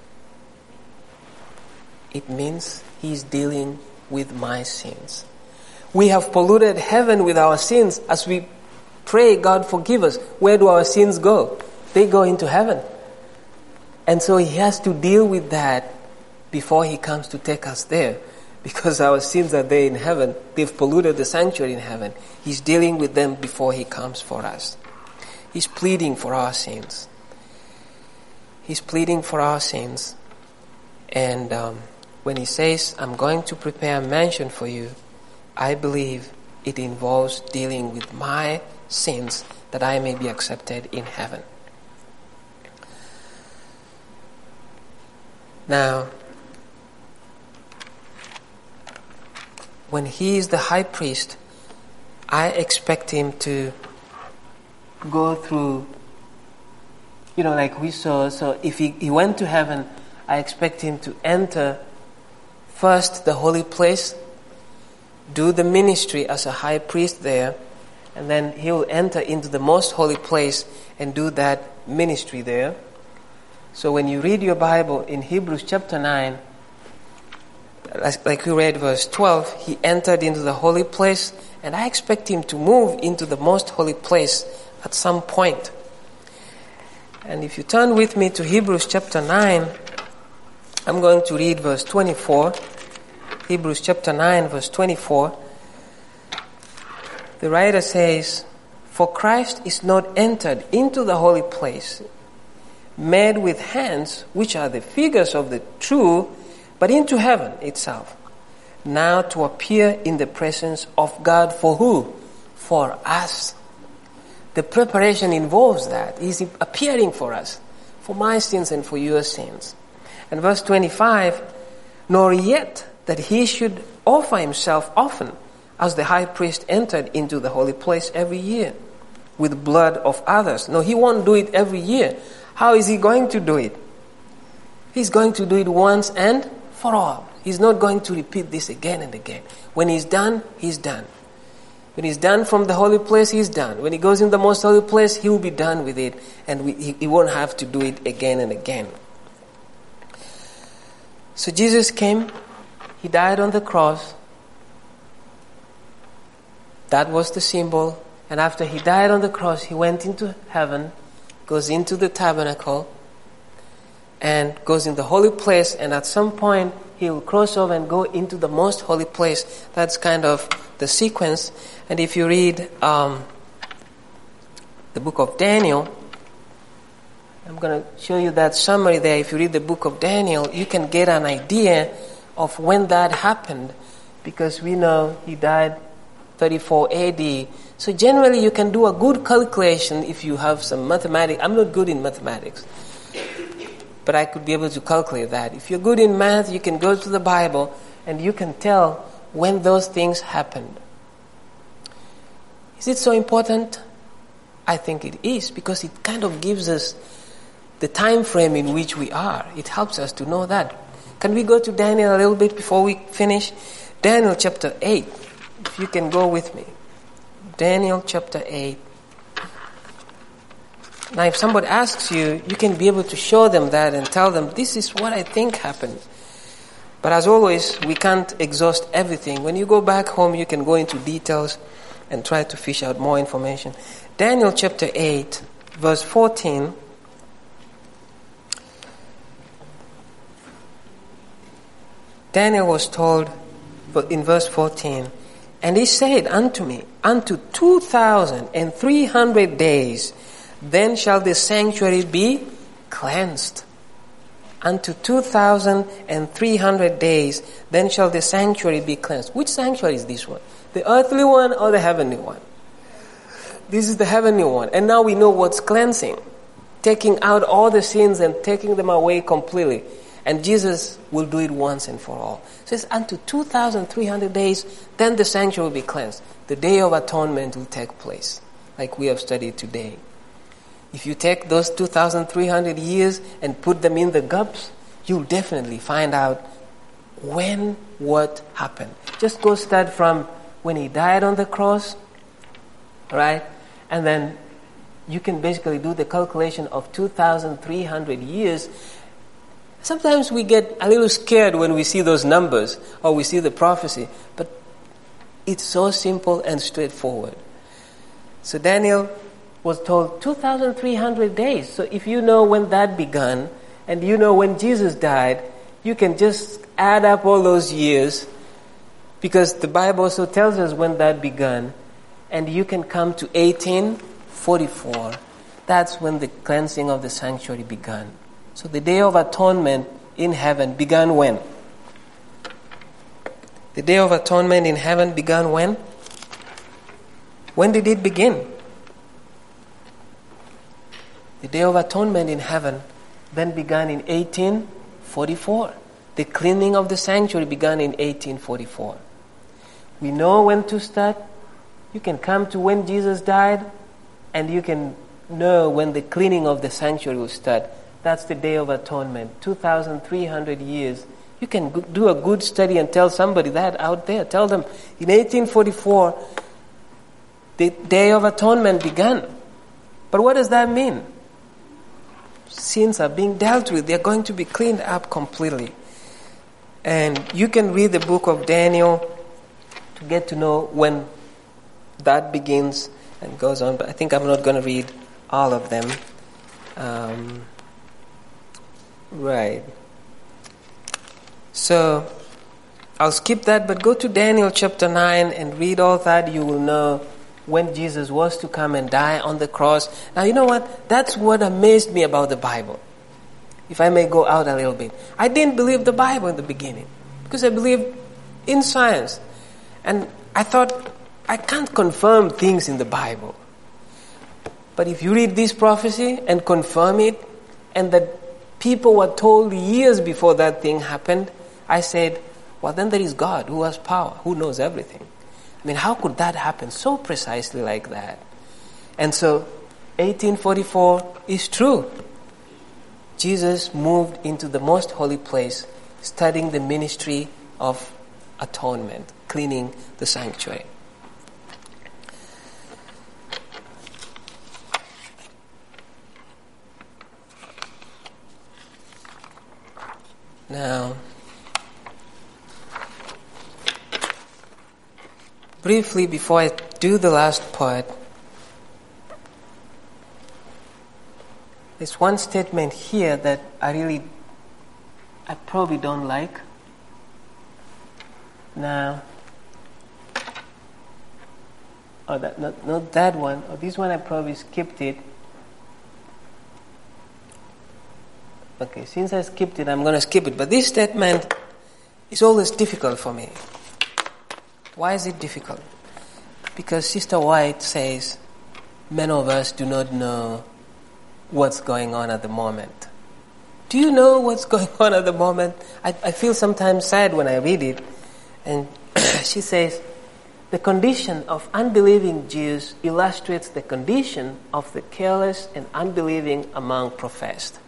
A: it means he's dealing with my sins. We have polluted heaven with our sins. As we pray, God forgive us. Where do our sins go? They go into heaven. And so he has to deal with that before he comes to take us there. Because our sins are there in heaven. They've polluted the sanctuary in heaven. He's dealing with them before he comes for us. He's pleading for our sins. He's pleading for our sins. And when he says, I'm going to prepare a mansion for you, I believe it involves dealing with my sins that I may be accepted in heaven. Now, when he is the high priest, I expect him to go through, like we saw. So if he went to heaven, I expect him to enter first the holy place, do the ministry as a high priest there, and then he will enter into the most holy place and do that ministry there. So when you read your Bible in Hebrews chapter 9, like we read verse 12, he entered into the holy place, and I expect him to move into the most holy place at some point. And if you turn with me to Hebrews chapter 9, I'm going to read verse 24. Hebrews chapter 9, verse 24. The writer says, for Christ is not entered into the holy place, made with hands, which are the figures of the true, but into heaven itself, now to appear in the presence of God for who? For us. The preparation involves that. He's appearing for us, for my sins and for your sins. And verse 25, nor yet that he should offer himself often, as the high priest entered into the holy place every year, with blood of others. No, he won't do it every year. How is he going to do it? He's going to do it once and for all. He's not going to repeat this again and again. When he's done, he's done. When he's done from the holy place, he's done. When he goes in the most holy place, he will be done with it, and he won't have to do it again and again. So Jesus came, he died on the cross. That was the symbol. And after he died on the cross, he went into heaven, goes into the tabernacle, and goes in the holy place, and at some point he will cross over and go into the most holy place. That's kind of the sequence. And if you read the book of Daniel, I'm going to show you that summary there. If you read the book of Daniel, you can get an idea of when that happened, because we know he died 34 AD. So generally you can do a good calculation if you have some mathematics. I'm not good in mathematics, but I could be able to calculate that. If you're good in math, you can go to the Bible and you can tell when those things happened. Is it so important? I think it is, because it kind of gives us the time frame in which we are. It helps us to know that. Can we go to Daniel a little bit before we finish? Daniel chapter 8. If you can go with me. Daniel chapter 8. Now if somebody asks you, you can be able to show them that and tell them, this is what I think happened. But as always, we can't exhaust everything. When you go back home, you can go into details and try to fish out more information. Daniel chapter 8, verse 14. Daniel was told in verse 14, and he said unto me, unto 2,300 days, then shall the sanctuary be cleansed. Unto 2,300 days, then shall the sanctuary be cleansed. Which sanctuary is this one? The earthly one or the heavenly one? This is the heavenly one. And now we know what's cleansing. Taking out all the sins and taking them away completely. And Jesus will do it once and for all. So it's unto 2,300 days, then the sanctuary will be cleansed. The Day of Atonement will take place, like we have studied today. If you take those 2,300 years and put them in the gaps, you'll definitely find out when what happened. Just go start from when he died on the cross, right? And then you can basically do the calculation of 2,300 years. Sometimes we get a little scared when we see those numbers or we see the prophecy, but it's so simple and straightforward. So Daniel was told 2,300 days. So if you know when that began and you know when Jesus died, you can just add up all those years, because the Bible also tells us when that began, and you can come to 1844. That's when the cleansing of the sanctuary began. So the Day of Atonement in heaven began when? The Day of Atonement in heaven began when? When did it begin? The Day of Atonement in heaven then began in 1844. The cleaning of the sanctuary began in 1844. We know when to start. You can come to when Jesus died, and you can know when the cleaning of the sanctuary will start. That's the Day of Atonement, 2,300 years. You can do a good study and tell somebody that out there. Tell them, in 1844, the Day of Atonement began. But what does that mean? Sins are being dealt with. They're going to be cleaned up completely. And you can read the book of Daniel to get to know when that begins and goes on. But I think I'm not going to read all of them. Right. So I'll skip that, but go to Daniel chapter 9 and read all that. You will know when Jesus was to come and die on the cross. Now, you know what? That's what amazed me about the Bible. If I may go out a little bit. I didn't believe the Bible in the beginning because I believed in science. And I thought, I can't confirm things in the Bible. But if you read this prophecy and confirm it, and that people were told years before that thing happened, I said, well, then there is God who has power, who knows everything. I mean, how could that happen so precisely like that? And so, 1844 is true. Jesus moved into the most holy place, starting the ministry of atonement, cleaning the sanctuary. Now, briefly, before I do the last part, there's one statement here that I probably don't like. Now, not that one. This one I probably skipped it. Okay, since I skipped it, I'm going to skip it. But this statement is always difficult for me. Why is it difficult? Because Sister White says, many of us do not know what's going on at the moment. Do you know what's going on at the moment? I feel sometimes sad when I read it. And she says, the condition of unbelieving Jews illustrates the condition of the careless and unbelieving among professed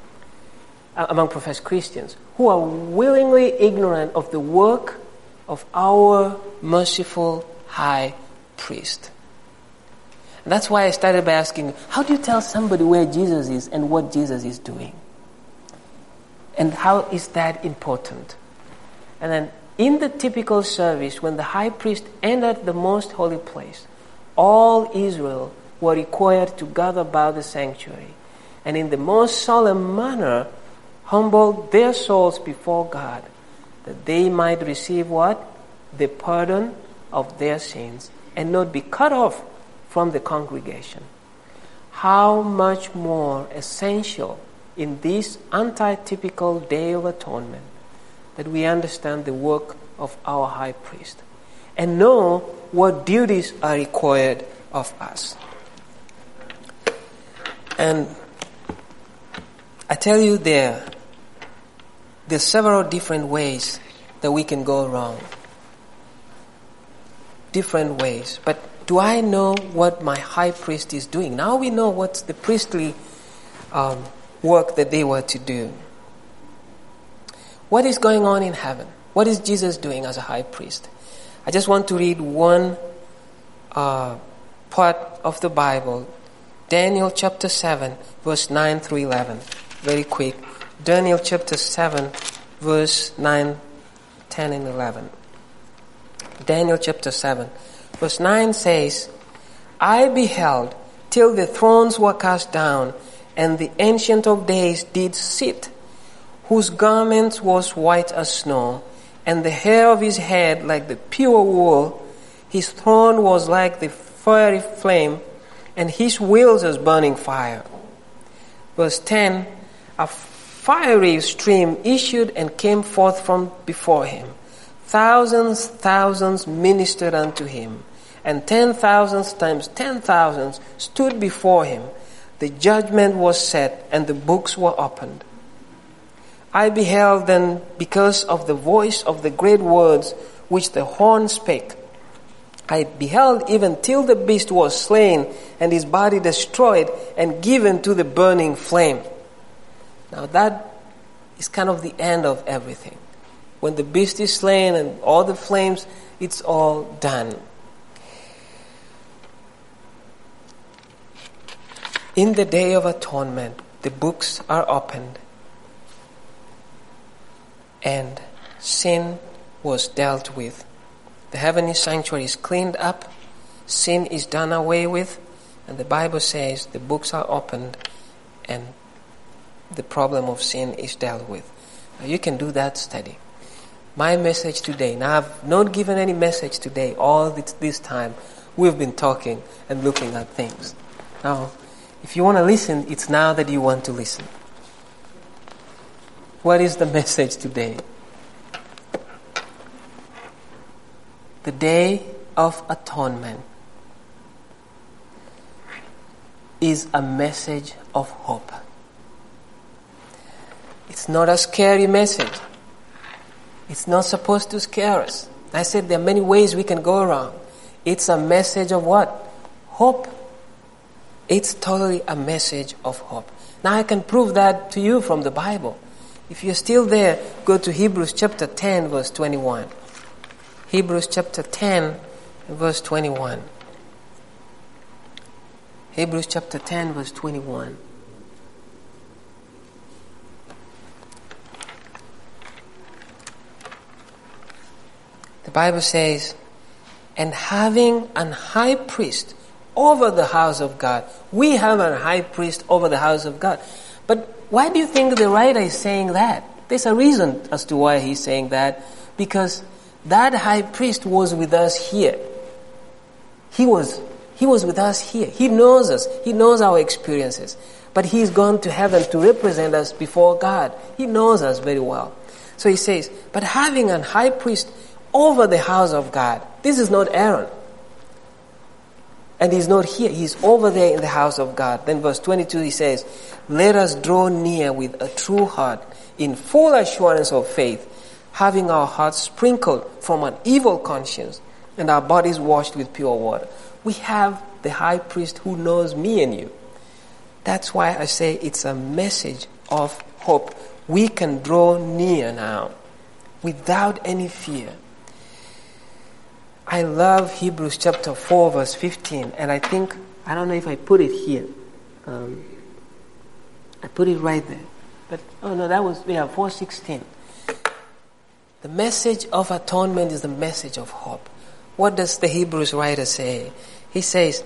A: Christians who are willingly ignorant of the work of our merciful high priest. And that's why I started by asking, how do you tell somebody where Jesus is and what Jesus is doing? And how is that important? And then in the typical service, when the high priest entered the most holy place, all Israel were required to gather about the sanctuary, and in the most solemn manner humbled their souls before God, that they might receive what? The pardon of their sins, and not be cut off from the congregation. How much more essential in this anti-typical Day of Atonement that we understand the work of our high priest and know what duties are required of us. And I tell you there's several different ways that we can go wrong. Different ways. But do I know what my high priest is doing? Now we know what's the priestly work that they were to do. What is going on in heaven? What is Jesus doing as a high priest? I just want to read one part of the Bible. Daniel chapter 7, verse 9 through 11. Very quick. Daniel chapter 7, verse 9, 10 and 11. Daniel chapter 7, verse 9 says, I beheld till the thrones were cast down, and the Ancient of Days did sit, whose garment was white as snow, and the hair of his head like the pure wool. His throne was like the fiery flame, and his wheels as burning fire. Verse 10, a fiery stream issued and came forth from before him. Thousands ministered unto him, and 10,000 times 10,000 stood before him. The judgment was set, and the books were opened. I beheld then, because of the voice of the great words which the horn spake. I beheld even till the beast was slain, and his body destroyed, and given to the burning flame. Now that is kind of the end of everything. When the beast is slain and all the flames, it's all done. In the Day of Atonement, the books are opened, and sin was dealt with. The heavenly sanctuary is cleaned up, sin is done away with, and the Bible says the books are opened and the problem of sin is dealt with. Now you can do that study. My message today, now I've not given any message today, all this time we've been talking and looking at things. Now, if you want to listen, it's now that you want to listen. What is the message today? The Day of Atonement is a message of hope. It's not a scary message. It's not supposed to scare us. I said there are many ways we can go around. It's a message of what? Hope. It's totally a message of hope. Now I can prove that to you from the Bible. If you're still there, go to Hebrews chapter 10, verse 21. Hebrews chapter 10, verse 21. Hebrews chapter 10, verse 21. The Bible says, and having an high priest over the house of God. We have a high priest over the house of God. But why do you think the writer is saying that? There's a reason as to why he's saying that. Because that high priest was with us here. He was with us here. He knows us. He knows our experiences. But he's gone to heaven to represent us before God. He knows us very well. So he says, but having an high priest over the house of God. This is not Aaron. And he's not here. He's over there in the house of God. Then verse 22 he says, let us draw near with a true heart in full assurance of faith, having our hearts sprinkled from an evil conscience and our bodies washed with pure water. We have the high priest who knows me and you. That's why I say it's a message of hope. We can draw near now without any fear. I love Hebrews chapter 4 verse 15, and I don't know if I put it here. I put it right there. But, 4:16. The message of atonement is the message of hope. What does the Hebrews writer say? He says,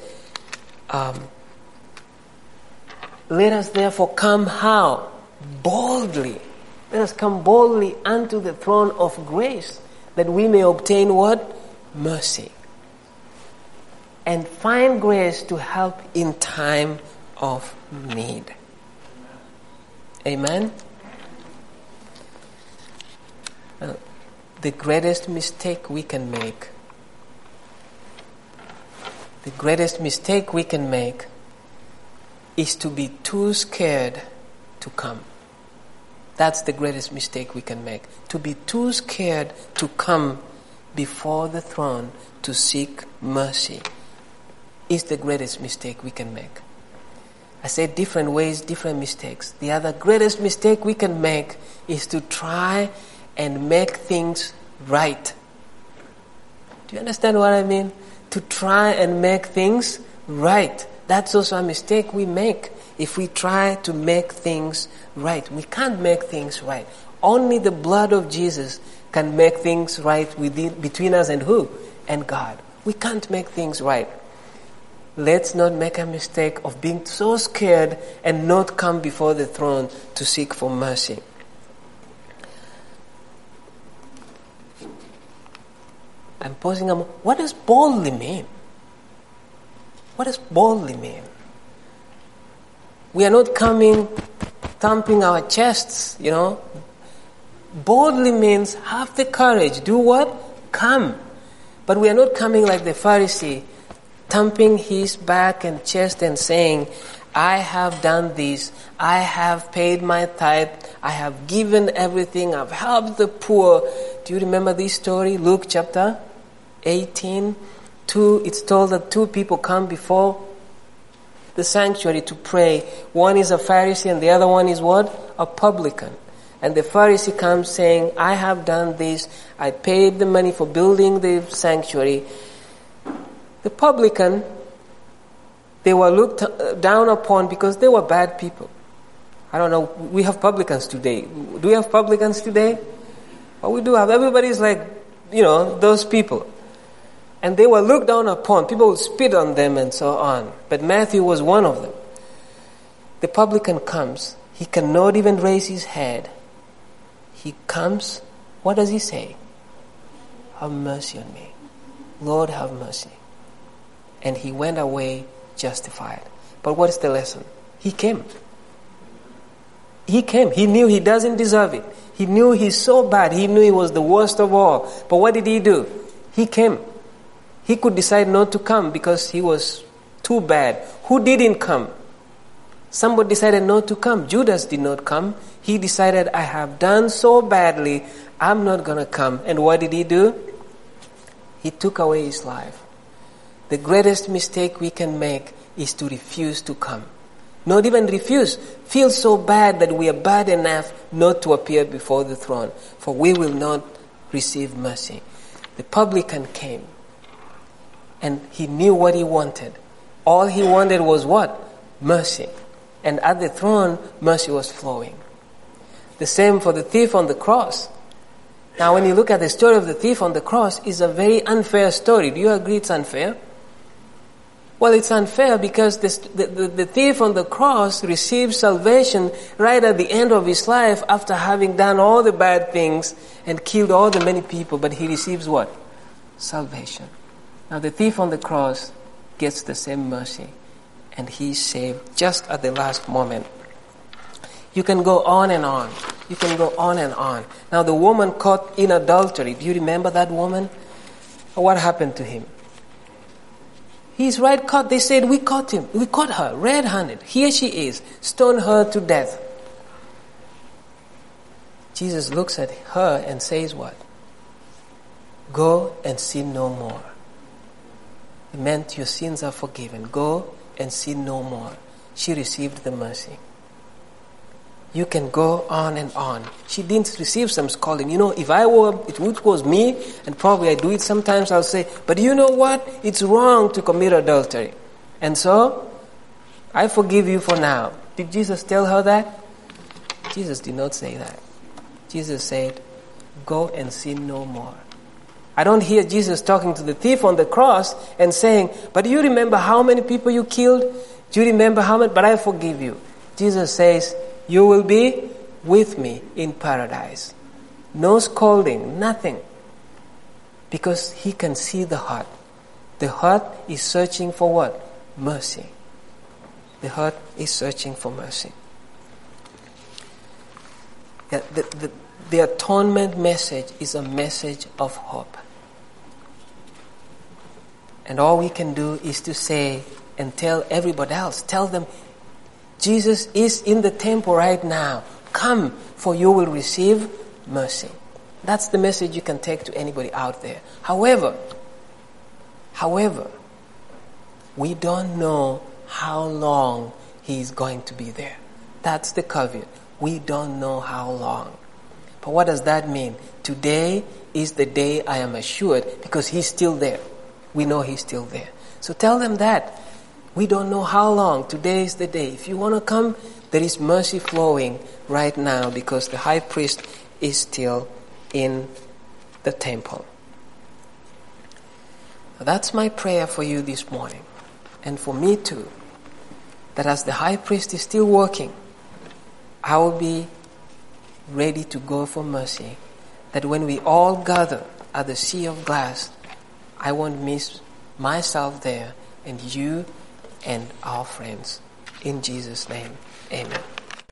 A: let us therefore come how? Boldly. Let us come boldly unto the throne of grace, that we may obtain what? Mercy. And find grace to help in time of need. Amen? The greatest mistake we can make, is to be too scared to come. That's the greatest mistake we can make. To be too scared to come before the throne to seek mercy is the greatest mistake we can make. I said different ways, different mistakes. The other greatest mistake we can make is to try and make things right. Do you understand what I mean? To try and make things right. That's also a mistake we make if we try to make things right. We can't make things right. Only the blood of Jesus can make things right between us and who? And God. We can't make things right. Let's not make a mistake of being so scared and not come before the throne to seek for mercy. I'm posing what does boldly mean? What does boldly mean? We are not coming thumping our chests, Boldly means have the courage. Do what? Come. But we are not coming like the Pharisee, thumping his back and chest and saying, I have done this. I have paid my tithe. I have given everything. I've helped the poor. Do you remember this story? Luke chapter 18. It's told that two people come before the sanctuary to pray. One is a Pharisee and the other one is what? A publican. And the Pharisee comes saying, I have done this. I paid the money for building the sanctuary. The publican, they were looked down upon because they were bad people. I don't know, we have publicans today. Do we have publicans today? Well, we do have. Everybody's like, those people. And they were looked down upon. People would spit on them and so on. But Matthew was one of them. The publican comes. He cannot even raise his head. He comes. What does he say? Have mercy on me. Lord, have mercy. And he went away justified. But what is the lesson? He came. He came. He knew he doesn't deserve it. He knew he's so bad. He knew he was the worst of all. But what did he do? He came. He could decide not to come because he was too bad. Who didn't come? Somebody decided not to come. Judas did not come. He decided, I have done so badly, I'm not going to come. And what did he do? He took away his life. The greatest mistake we can make is to refuse to come. not even refuse, feel so bad that we are bad enough not to appear before the throne, for we will not receive mercy. The publican came, and he knew what he wanted. All he wanted was what? Mercy. And at the throne, mercy was flowing. The same for the thief on the cross. Now, when you look at the story of the thief on the cross, it's a very unfair story. Do you agree it's unfair? Well, it's unfair because the thief on the cross received salvation right at the end of his life after having done all the bad things and killed all the many people. But he receives what? Salvation. Now, the thief on the cross gets the same mercy, and he's saved just at the last moment. You can go on and on. You can go on and on. Now, the woman caught in adultery. Do you remember that woman? What happened to him? He's right caught. They said, we caught him. We caught her red-handed. Here she is. Stone her to death. Jesus looks at her and says what? Go and sin no more. It meant your sins are forgiven. Go and sin no more. She received the mercy. You can go on and on. She didn't receive some scolding. You know, if it was me, and probably I do it sometimes, I'll say, but you know what? It's wrong to commit adultery. And so, I forgive you for now. Did Jesus tell her that? Jesus did not say that. Jesus said, go and sin no more. I don't hear Jesus talking to the thief on the cross and saying, but do you remember how many people you killed? Do you remember how many? But I forgive you. Jesus says, you will be with me in paradise. No scolding, nothing. Because he can see the heart. The heart is searching for what? Mercy. The heart is searching for mercy. The atonement message is a message of hope. And all we can do is to say and tell everybody else, tell them, Jesus is in the temple right now. Come, for you will receive mercy. That's the message you can take to anybody out there. However, we don't know how long he is going to be there. That's the caveat. We don't know how long. But what does that mean? Today is the day I am assured because he's still there. We know he's still there. So tell them that. We don't know how long. Today is the day. If you want to come, there is mercy flowing right now because the high priest is still in the temple. Now, that's my prayer for you this morning. And for me too. That as the high priest is still working, I will be ready to go for mercy. That when we all gather at the sea of glass, I won't miss myself there and you and our friends. In Jesus' name, amen.